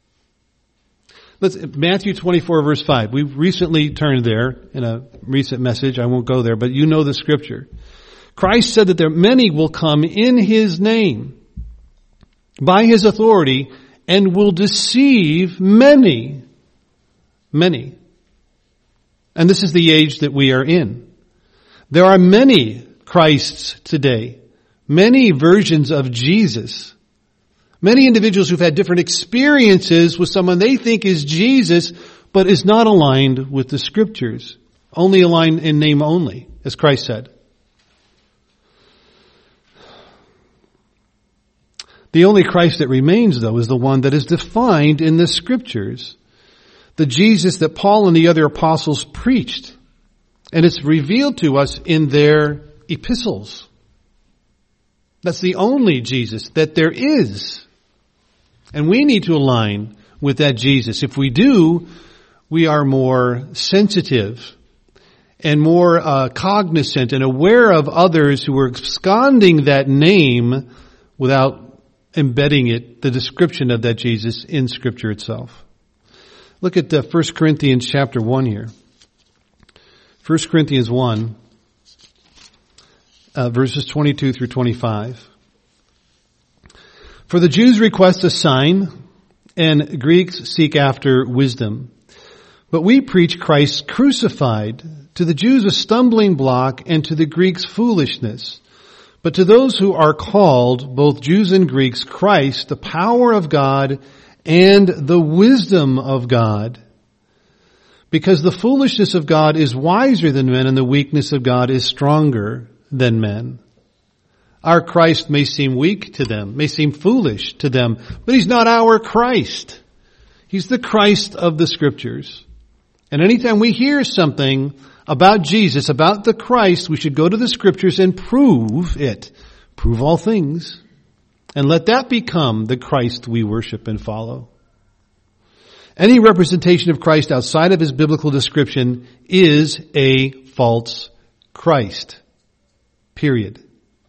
Matthew 24 verse 5. We recently turned there in a recent message. I won't go there, but you know the Scripture. Christ said that there many will come in his name, by his authority, and will deceive many. Many. And this is the age that we are in. There are many Christs today, many versions of Jesus, many individuals who've had different experiences with someone they think is Jesus, but is not aligned with the Scriptures, only aligned in name only, as Christ said. The only Christ that remains, though, is the one that is defined in the Scriptures. The Jesus that Paul and the other apostles preached. And it's revealed to us in their epistles. That's the only Jesus that there is. And we need to align with that Jesus. If we do, we are more sensitive and more cognizant and aware of others who are absconding that name without embedding it, the description of that Jesus in Scripture itself. Look at 1 Corinthians chapter 1 here. 1 Corinthians 1, verses 22 through 25. For the Jews request a sign, and Greeks seek after wisdom. But we preach Christ crucified, to the Jews a stumbling block, and to the Greeks foolishness. But to those who are called, both Jews and Greeks, Christ, the power of God and the wisdom of God. Because the foolishness of God is wiser than men, and the weakness of God is stronger than men. Our Christ may seem weak to them, may seem foolish to them, but He's not our Christ. He's the Christ of the Scriptures. And anytime we hear something about Jesus, about the Christ, we should go to the Scriptures and prove it. Prove all things. And let that become the Christ we worship and follow. Any representation of Christ outside of His biblical description is a false Christ. Period.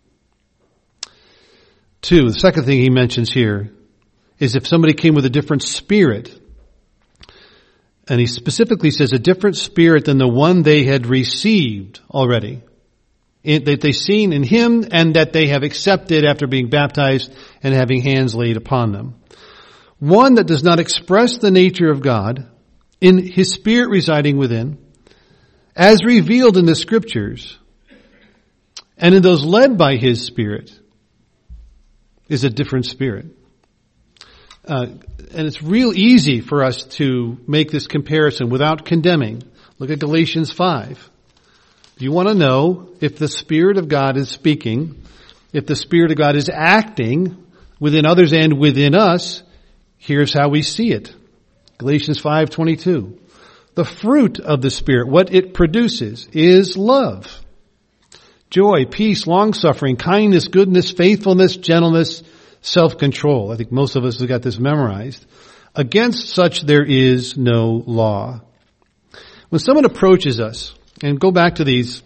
2, the second thing he mentions here is if somebody came with a different spirit, and he specifically says a different spirit than the one they had received already, that they've seen in Him and that they have accepted after being baptized and having hands laid upon them. One that does not express the nature of God in His Spirit residing within, as revealed in the Scriptures, and in those led by His Spirit, is a different spirit. And it's real easy for us to make this comparison without condemning. Look at Galatians 5. If you want to know if the Spirit of God is speaking, if the Spirit of God is acting within others and within us, here's how we see it. Galatians 5:22. The fruit of the Spirit, what it produces, is love, joy, peace, long-suffering, kindness, goodness, faithfulness, gentleness, self-control. I think most of us have got this memorized. Against such there is no law. When someone approaches us, and go back to these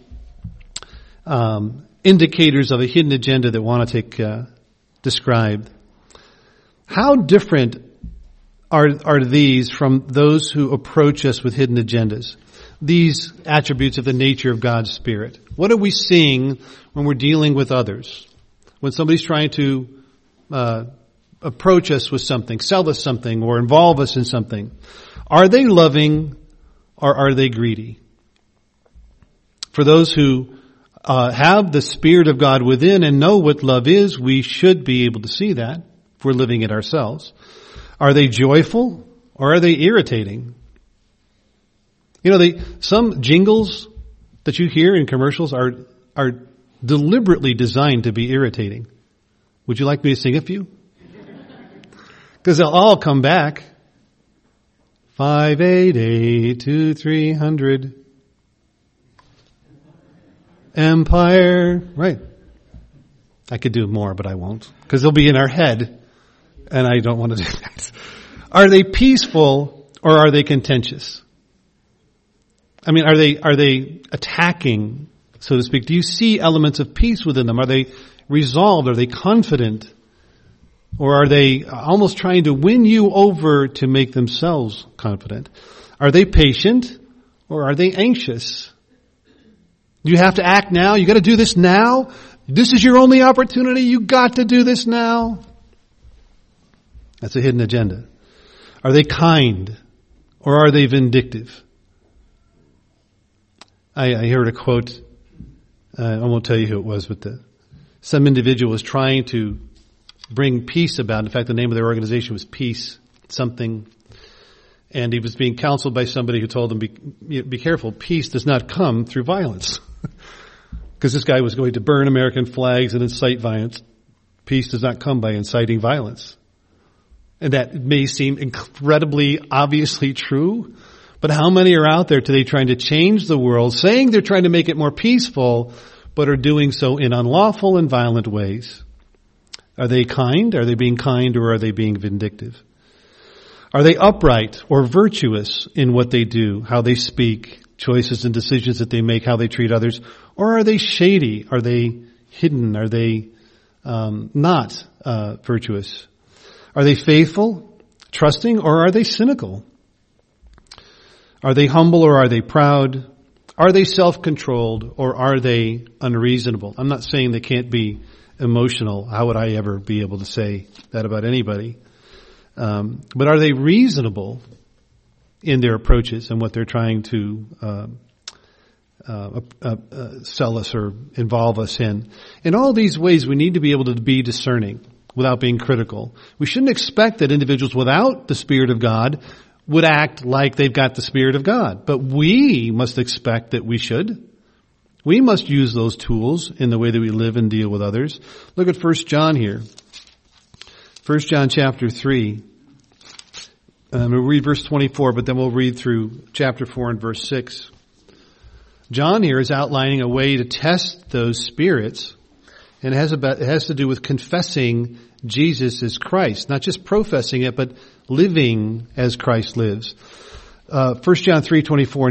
indicators of a hidden agenda that want to take described, how different are these from those who approach us with hidden agendas? These attributes of the nature of God's Spirit. What are we seeing when we're dealing with others? When somebody's trying to approach us with something, sell us something, or involve us in something. Are they loving or are they greedy? For those who have the Spirit of God within and know what love is, we should be able to see that if we're living it ourselves. Are they joyful or are they irritating? You know, some jingles that you hear in commercials are deliberately designed to be irritating. Would you like me to sing a few? Because they'll all come back. 588-2300. Empire. Right. I could do more, but I won't. Because they'll be in our head. And I don't want to do that. Are they peaceful or are they contentious? I mean, are they attacking, so to speak? Do you see elements of peace within them? Are they resolved? Are they confident? Or are they almost trying to win you over to make themselves confident? Are they patient or are they anxious? Do you have to act now? You got to do this now? This is your only opportunity? You got to do this now? That's a hidden agenda. Are they kind or are they vindictive? I heard a quote, I won't tell you who it was, but some individual was trying to bring peace about. In fact, the name of their organization was Peace something. And he was being counseled by somebody who told him, be careful, peace does not come through violence. Because this guy was going to burn American flags and incite violence. Peace does not come by inciting violence. And that may seem incredibly obviously true, but how many are out there today trying to change the world, saying they're trying to make it more peaceful, but are doing so in unlawful and violent ways? Are they kind? Are they being kind or are they being vindictive? Are they upright or virtuous in what they do, how they speak, choices and decisions that they make, how they treat others? Or are they shady? Are they hidden? Are they not virtuous? Are they faithful, trusting, or are they cynical? Are they humble or are they proud? Are they self-controlled or are they unreasonable? I'm not saying they can't be emotional. How would I ever be able to say that about anybody? But are they reasonable in their approaches and what they're trying to sell us or involve us in? In all these ways, we need to be able to be discerning without being critical. We shouldn't expect that individuals without the Spirit of God would act like they've got the Spirit of God. But we must expect that we should. We must use those tools in the way that we live and deal with others. Look at 1 John here. 1 John chapter 3. We'll read verse 24, but then we'll read through chapter 4 and verse 6. John here is outlining a way to test those spirits, and it has to do with confessing Jesus as Christ, not just professing it, but living as Christ lives. 1 John 3:24.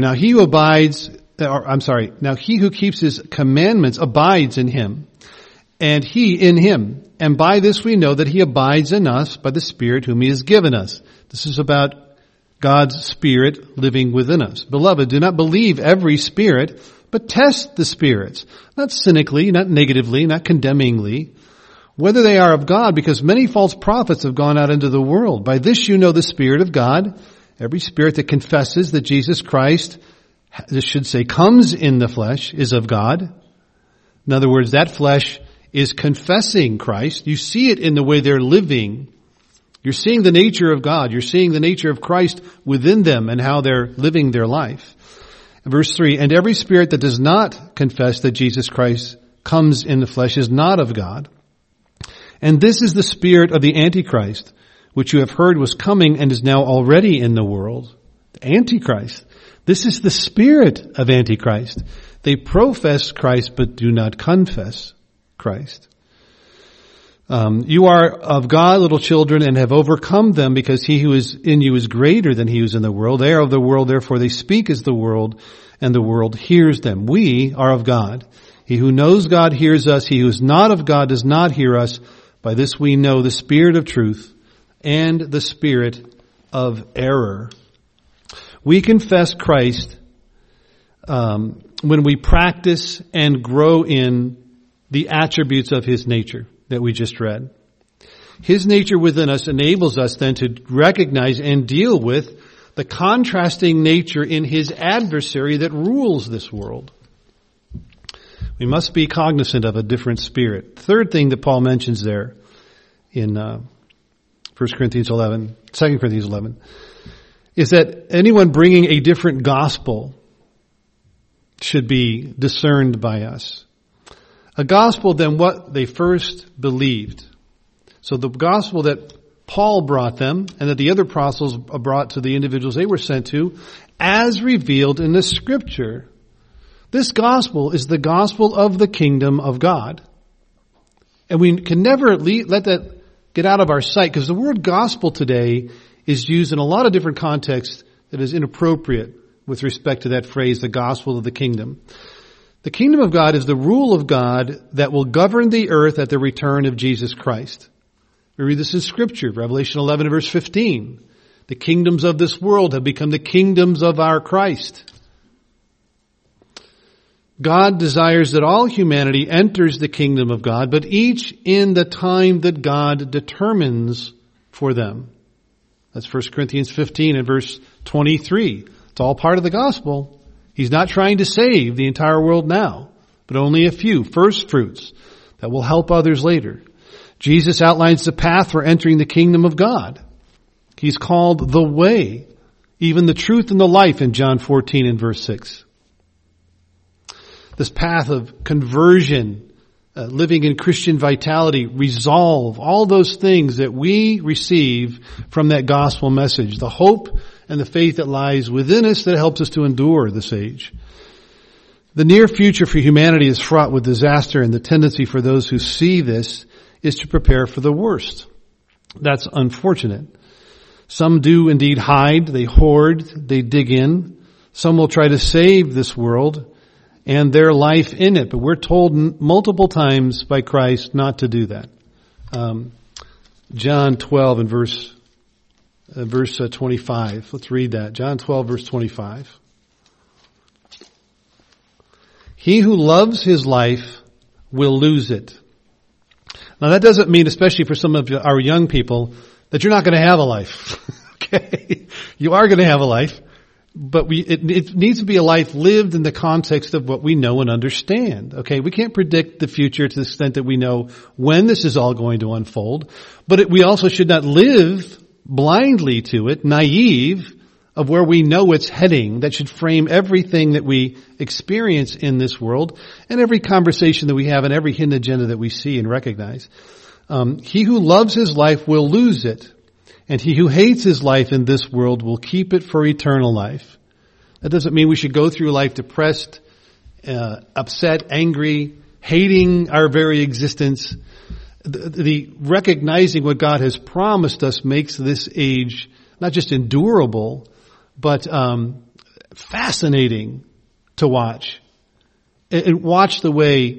Now he who keeps his commandments abides in him, and he in him. And by this we know that he abides in us by the Spirit whom he has given us. This is about God's Spirit living within us. Beloved, do not believe every spirit, but test the spirits. Not cynically, not negatively, not condemningly, whether they are of God, because many false prophets have gone out into the world. By this you know the Spirit of God. Every spirit that confesses that Jesus Christ, this should say, comes in the flesh, is of God. In other words, that flesh is confessing Christ. You see it in the way they're living. You're seeing the nature of God. You're seeing the nature of Christ within them and how they're living their life. Verse 3, and every spirit that does not confess that Jesus Christ comes in the flesh is not of God. And this is the spirit of the Antichrist, which you have heard was coming and is now already in the world. The Antichrist. This is the spirit of Antichrist. They profess Christ but do not confess Christ. You are of God, little children, and have overcome them, because he who is in you is greater than he who is in the world. They are of the world, therefore they speak as the world, and the world hears them. We are of God. He who knows God hears us. He who is not of God does not hear us. By this we know the spirit of truth and the spirit of error. We confess Christ when we practice and grow in the attributes of his nature that we just read. His nature within us enables us then to recognize and deal with the contrasting nature in his adversary that rules this world. We must be cognizant of a different spirit. Third thing that Paul mentions there in 2 Corinthians 11, is that anyone bringing a different gospel should be discerned by us. A gospel than what they first believed. So the gospel that Paul brought them and that the other apostles brought to the individuals they were sent to, as revealed in the Scripture. This gospel is the gospel of the kingdom of God. And we can never let that get out of our sight, because the word gospel today is used in a lot of different contexts that is inappropriate with respect to that phrase, the gospel of the kingdom. The kingdom of God is the rule of God that will govern the earth at the return of Jesus Christ. We read this in Scripture, Revelation 11 verse 15. The kingdoms of this world have become the kingdoms of our Christ. God desires that all humanity enters the kingdom of God, but each in the time that God determines for them. That's 1 Corinthians 15 and verse 23. It's all part of the gospel. He's not trying to save the entire world now, but only a few first fruits that will help others later. Jesus outlines the path for entering the kingdom of God. He's called the way, even the truth and the life in John 14 and verse 6. This path of conversion, living in Christian vitality, resolve, all those things that we receive from that gospel message, the hope and the faith that lies within us that helps us to endure this age. The near future for humanity is fraught with disaster, and the tendency for those who see this is to prepare for the worst. That's unfortunate. Some do indeed hide, they hoard, they dig in. Some will try to save this world and their life in it. But we're told multiple times by Christ not to do that. John 12 and verse 25. Let's read that. John 12 verse 25. He who loves his life will lose it. Now that doesn't mean, especially for some of our young people, that you're not going to have a life. Okay? You are going to have a life, but it needs to be a life lived in the context of what we know and understand. Okay? We can't predict the future to the extent that we know when this is all going to unfold, but we also should not live blindly to it, naive of where we know it's heading. That should frame everything that we experience in this world and every conversation that we have and every hidden agenda that we see and recognize. He who loves his life will lose it, and he who hates his life in this world will keep it for eternal life. That doesn't mean we should go through life depressed, upset, angry, hating our very existence. The recognizing what God has promised us makes this age not just endurable, but fascinating to watch. And watch the way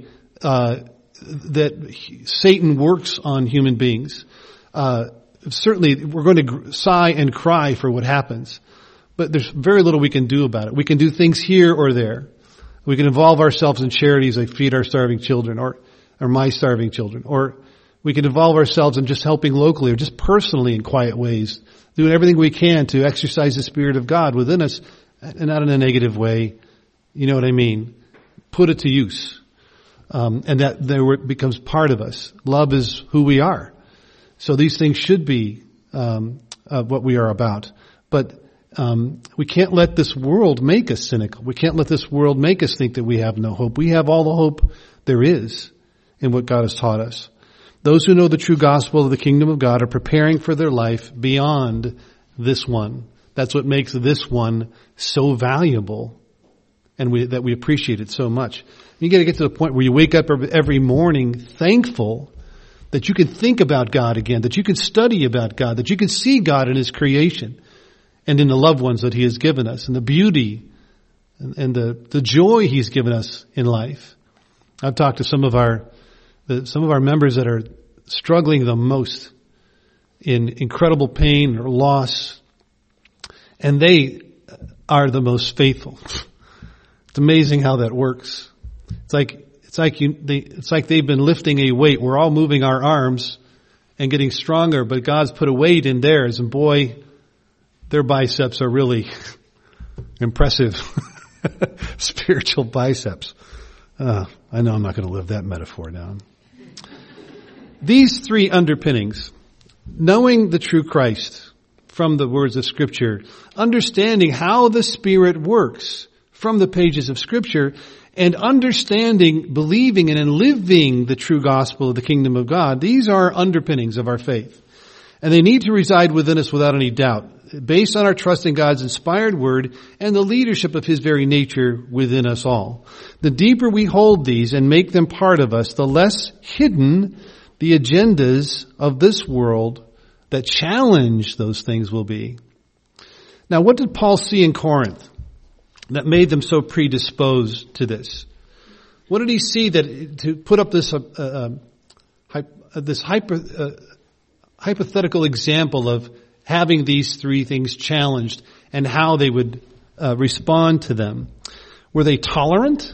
that Satan works on human beings. Certainly, we're going to sigh and cry for what happens, but there's very little we can do about it. We can do things here or there. We can involve ourselves in charities like Feed Our Starving Children or My Starving Children, or we can involve ourselves in just helping locally or just personally in quiet ways, doing everything we can to exercise the Spirit of God within us, and not in a negative way. You know what I mean? Put it to use. And that there becomes part of us. Love is who we are. So these things should be what we are about. But we can't let this world make us cynical. We can't let this world make us think that we have no hope. We have all the hope there is in what God has taught us. Those who know the true gospel of the kingdom of God are preparing for their life beyond this one. That's what makes this one so valuable, and that we appreciate it so much. You got to get to the point where you wake up every morning thankful that you can think about God again, that you can study about God, that you can see God in His creation and in the loved ones that He has given us, and the beauty and the joy He's given us in life. I've talked to some of our members that are struggling the most in incredible pain or loss, and they are the most faithful. It's amazing how that works. It's like they've been lifting a weight. We're all moving our arms and getting stronger, but God's put a weight in theirs, and boy, their biceps are really impressive. Spiritual biceps. I know I'm not going to live that metaphor down. These three underpinnings, knowing the true Christ from the words of Scripture, understanding how the Spirit works from the pages of Scripture, and understanding, believing, and living the true gospel of the kingdom of God, these are underpinnings of our faith. And they need to reside within us without any doubt, based on our trust in God's inspired word and the leadership of His very nature within us all. The deeper we hold these and make them part of us, the less hidden the agendas of this world that challenge those things will be. Now, what did Paul see in Corinth that made them so predisposed to this? What did he see that to put up this hypothetical example of having these three things challenged and how they would respond to them? Were they tolerant?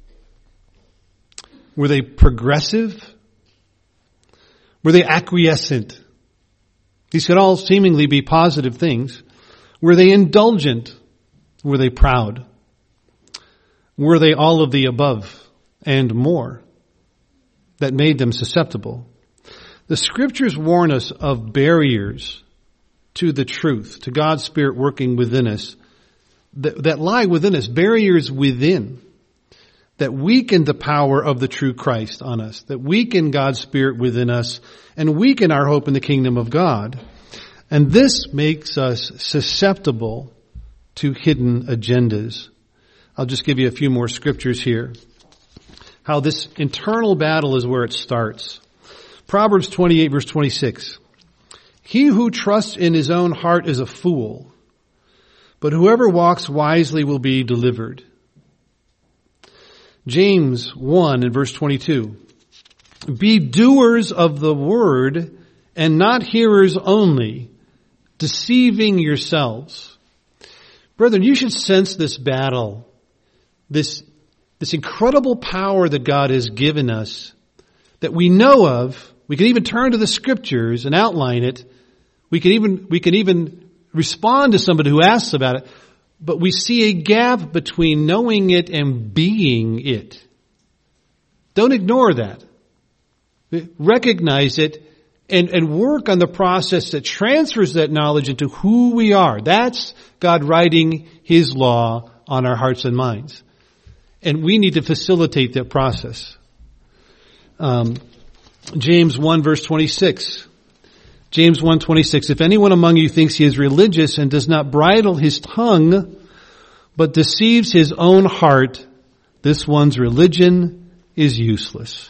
Were they progressive? Were they acquiescent? These could all seemingly be positive things. Were they indulgent? Were they proud? Were they all of the above and more that made them susceptible? The Scriptures warn us of barriers to the truth, to God's Spirit working within us, that lie within us, barriers within, that weaken the power of the true Christ on us, that weaken God's Spirit within us, and weaken our hope in the kingdom of God. And this makes us susceptible to hidden agendas. I'll just give you a few more scriptures here. How this internal battle is where it starts. Proverbs 28 verse 26. He who trusts in his own heart is a fool, but whoever walks wisely will be delivered. James 1 and verse 22. Be doers of the word and not hearers only, deceiving yourselves. Brethren, you should sense this battle, this incredible power that God has given us that we know of. We can even turn to the scriptures and outline it. We can even respond to somebody who asks about it. But we see a gap between knowing it and being it. Don't ignore that. Recognize it and work on the process that transfers that knowledge into who we are. That's God writing His law on our hearts and minds. And we need to facilitate that process. James 1 verse 26. James 1:26. If anyone among you thinks he is religious and does not bridle his tongue, but deceives his own heart, this one's religion is useless.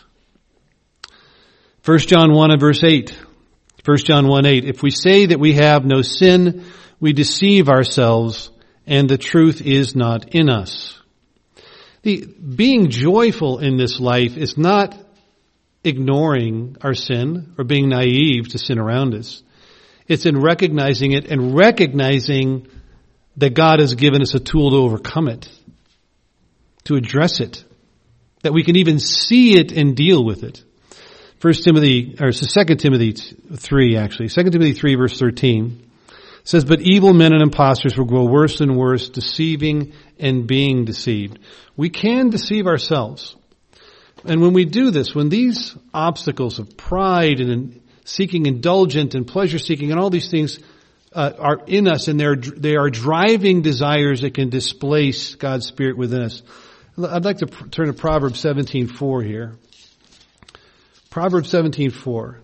1 John 1 and verse 8. 1 John 1:8. If we say that we have no sin, we deceive ourselves, and the truth is not in us. Being joyful in this life is not ignoring our sin or being naive to sin around us. It's in recognizing it and recognizing that God has given us a tool to overcome it, to address it, that we can even see it and deal with it. 2 Timothy 3 actually. 2 Timothy 3 verse 13 says, but evil men and impostors will grow worse and worse, deceiving and being deceived. We can deceive ourselves. And when we do this, when these obstacles of pride and seeking indulgent and pleasure seeking and all these things are in us, and they are driving desires that can displace God's Spirit within us. I'd like to turn to Proverbs 17:4 here. Proverbs 17:4.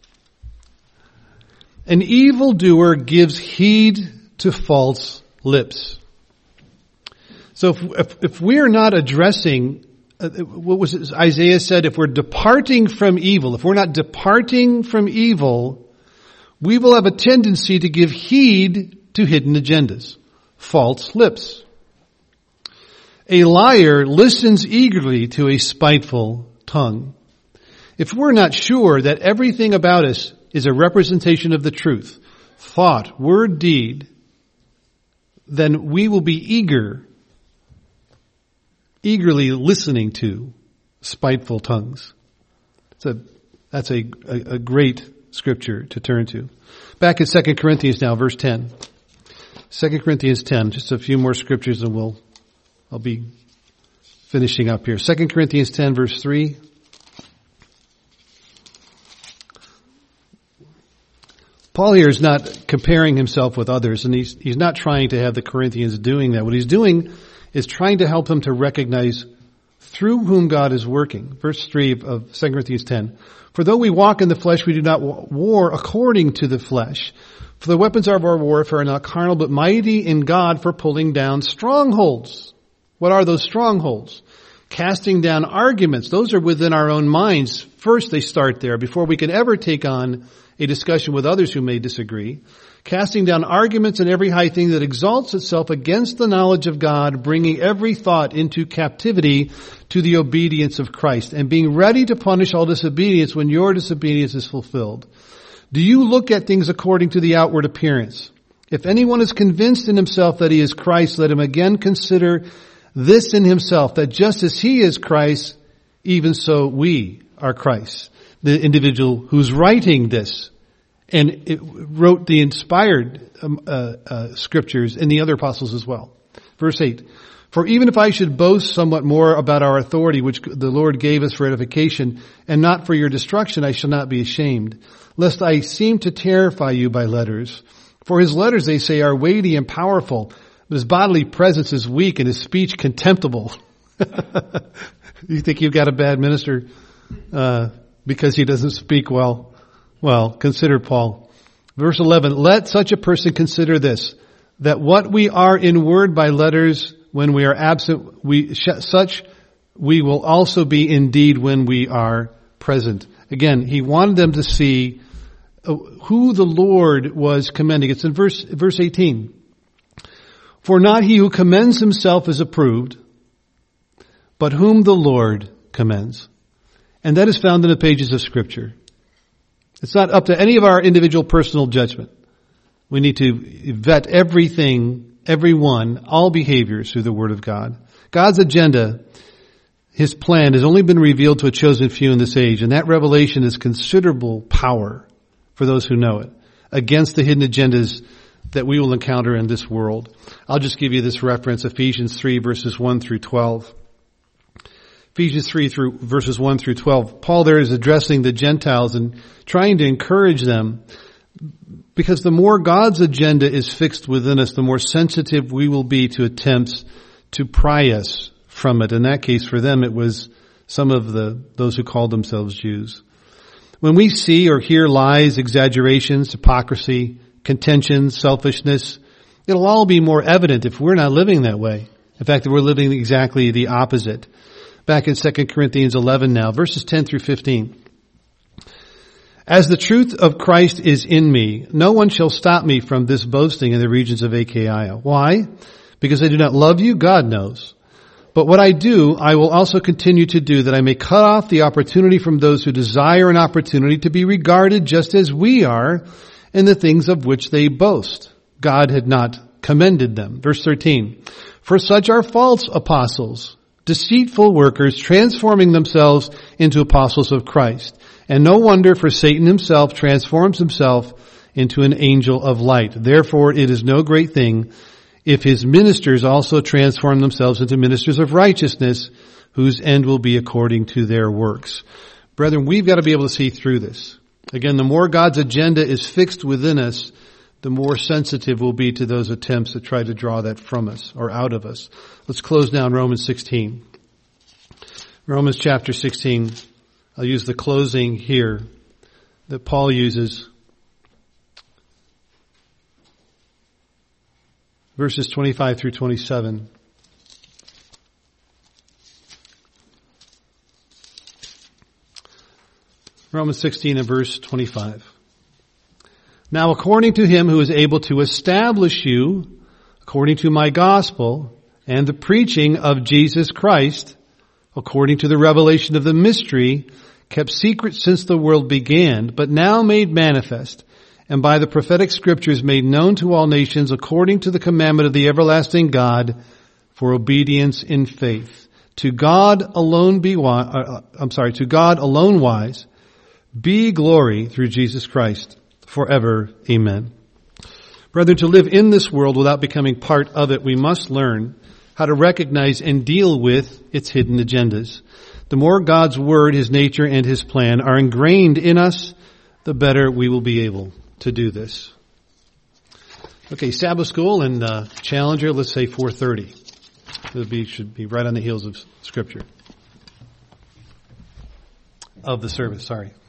An evildoer gives heed to false lips. So if we are not addressing what was it Isaiah said, if we're departing from evil, if we're not departing from evil, we will have a tendency to give heed to hidden agendas, false lips. A liar listens eagerly to a spiteful tongue. If we're not sure that everything about us is a representation of the truth, thought, word, deed, then we will be eagerly listening to spiteful tongues. So that's a great scripture to turn to. Back in 2 Corinthians now, verse 10. 2 Corinthians 10, just a few more scriptures and I'll be finishing up here. 2 Corinthians 10 verse 3. Paul here is not comparing himself with others, and he's not trying to have the Corinthians doing that. What he's doing is trying to help them to recognize through whom God is working. Verse 3 of 2 Corinthians 10. For though we walk in the flesh, we do not war according to the flesh. For the weapons of our warfare are not carnal, but mighty in God for pulling down strongholds. What are those strongholds? Casting down arguments. Those are within our own minds. First they start there before we can ever take on a discussion with others who may disagree. Casting down arguments and every high thing that exalts itself against the knowledge of God, bringing every thought into captivity to the obedience of Christ, and being ready to punish all disobedience when your disobedience is fulfilled. Do you look at things according to the outward appearance? If anyone is convinced in himself that he is Christ, let him again consider this in himself, that just as he is Christ, even so we are Christ. The individual who's writing this and it wrote the inspired scriptures and the other apostles as well. Verse 8. For even if I should boast somewhat more about our authority, which the Lord gave us for edification, and not for your destruction, I shall not be ashamed, lest I seem to terrify you by letters. For his letters, they say, are weighty and powerful, but his bodily presence is weak and his speech contemptible. You think you've got a bad minister because he doesn't speak well? Well, consider Paul. Verse 11, let such a person consider this, that what we are in word by letters when we are absent, such we will also be indeed when we are present. Again, he wanted them to see who the Lord was commending. It's in verse 18. For not he who commends himself is approved, but whom the Lord commends. And that is found in the pages of Scripture. It's not up to any of our individual personal judgment. We need to vet everything, everyone, all behaviors through the Word of God. God's agenda, His plan, has only been revealed to a chosen few in this age, and that revelation is considerable power for those who know it, against the hidden agendas that we will encounter in this world. I'll just give you this reference, Ephesians 3 verses 1 through 12. Ephesians 3 through verses 1 through 12. Paul there is addressing the Gentiles and trying to encourage them, because the more God's agenda is fixed within us, the more sensitive we will be to attempts to pry us from it. In that case, for them, it was some of those who called themselves Jews. When we see or hear lies, exaggerations, hypocrisy, contentions, selfishness, it'll all be more evident if we're not living that way. In fact, if we're living exactly the opposite. Back in 2 Corinthians 11 now, verses 10 through 15. As the truth of Christ is in me, no one shall stop me from this boasting in the regions of Achaia. Why? Because I do not love you? God knows. But what I do, I will also continue to do, that I may cut off the opportunity from those who desire an opportunity to be regarded just as we are in the things of which they boast. God had not commended them. Verse 13. For such are false apostles, deceitful workers, transforming themselves into apostles of Christ. And no wonder, for Satan himself transforms himself into an angel of light. Therefore it is no great thing if his ministers also transform themselves into ministers of righteousness, whose end will be according to their works. Brethren, we've got to be able to see through this. Again, the more God's agenda is fixed within us, the more sensitive we'll be to those attempts to try to draw that from us or out of us. Let's close down Romans 16. Romans chapter 16. I'll use the closing here that Paul uses. Verses 25 through 27. Romans 16 and verse 25. Now according to him who is able to establish you, according to my gospel and the preaching of Jesus Christ, according to the revelation of the mystery, kept secret since the world began, but now made manifest, and by the prophetic scriptures made known to all nations, according to the commandment of the everlasting God, for obedience in faith. To God alone to God alone wise, be glory through Jesus Christ forever. Amen. Brethren, to live in this world without becoming part of it, we must learn how to recognize and deal with its hidden agendas. The more God's word, His nature, and His plan are ingrained in us, the better we will be able to do this. Okay, Sabbath school and Challenger, let's say 4:30. Should be right on the heels of Scripture. Of the service, sorry.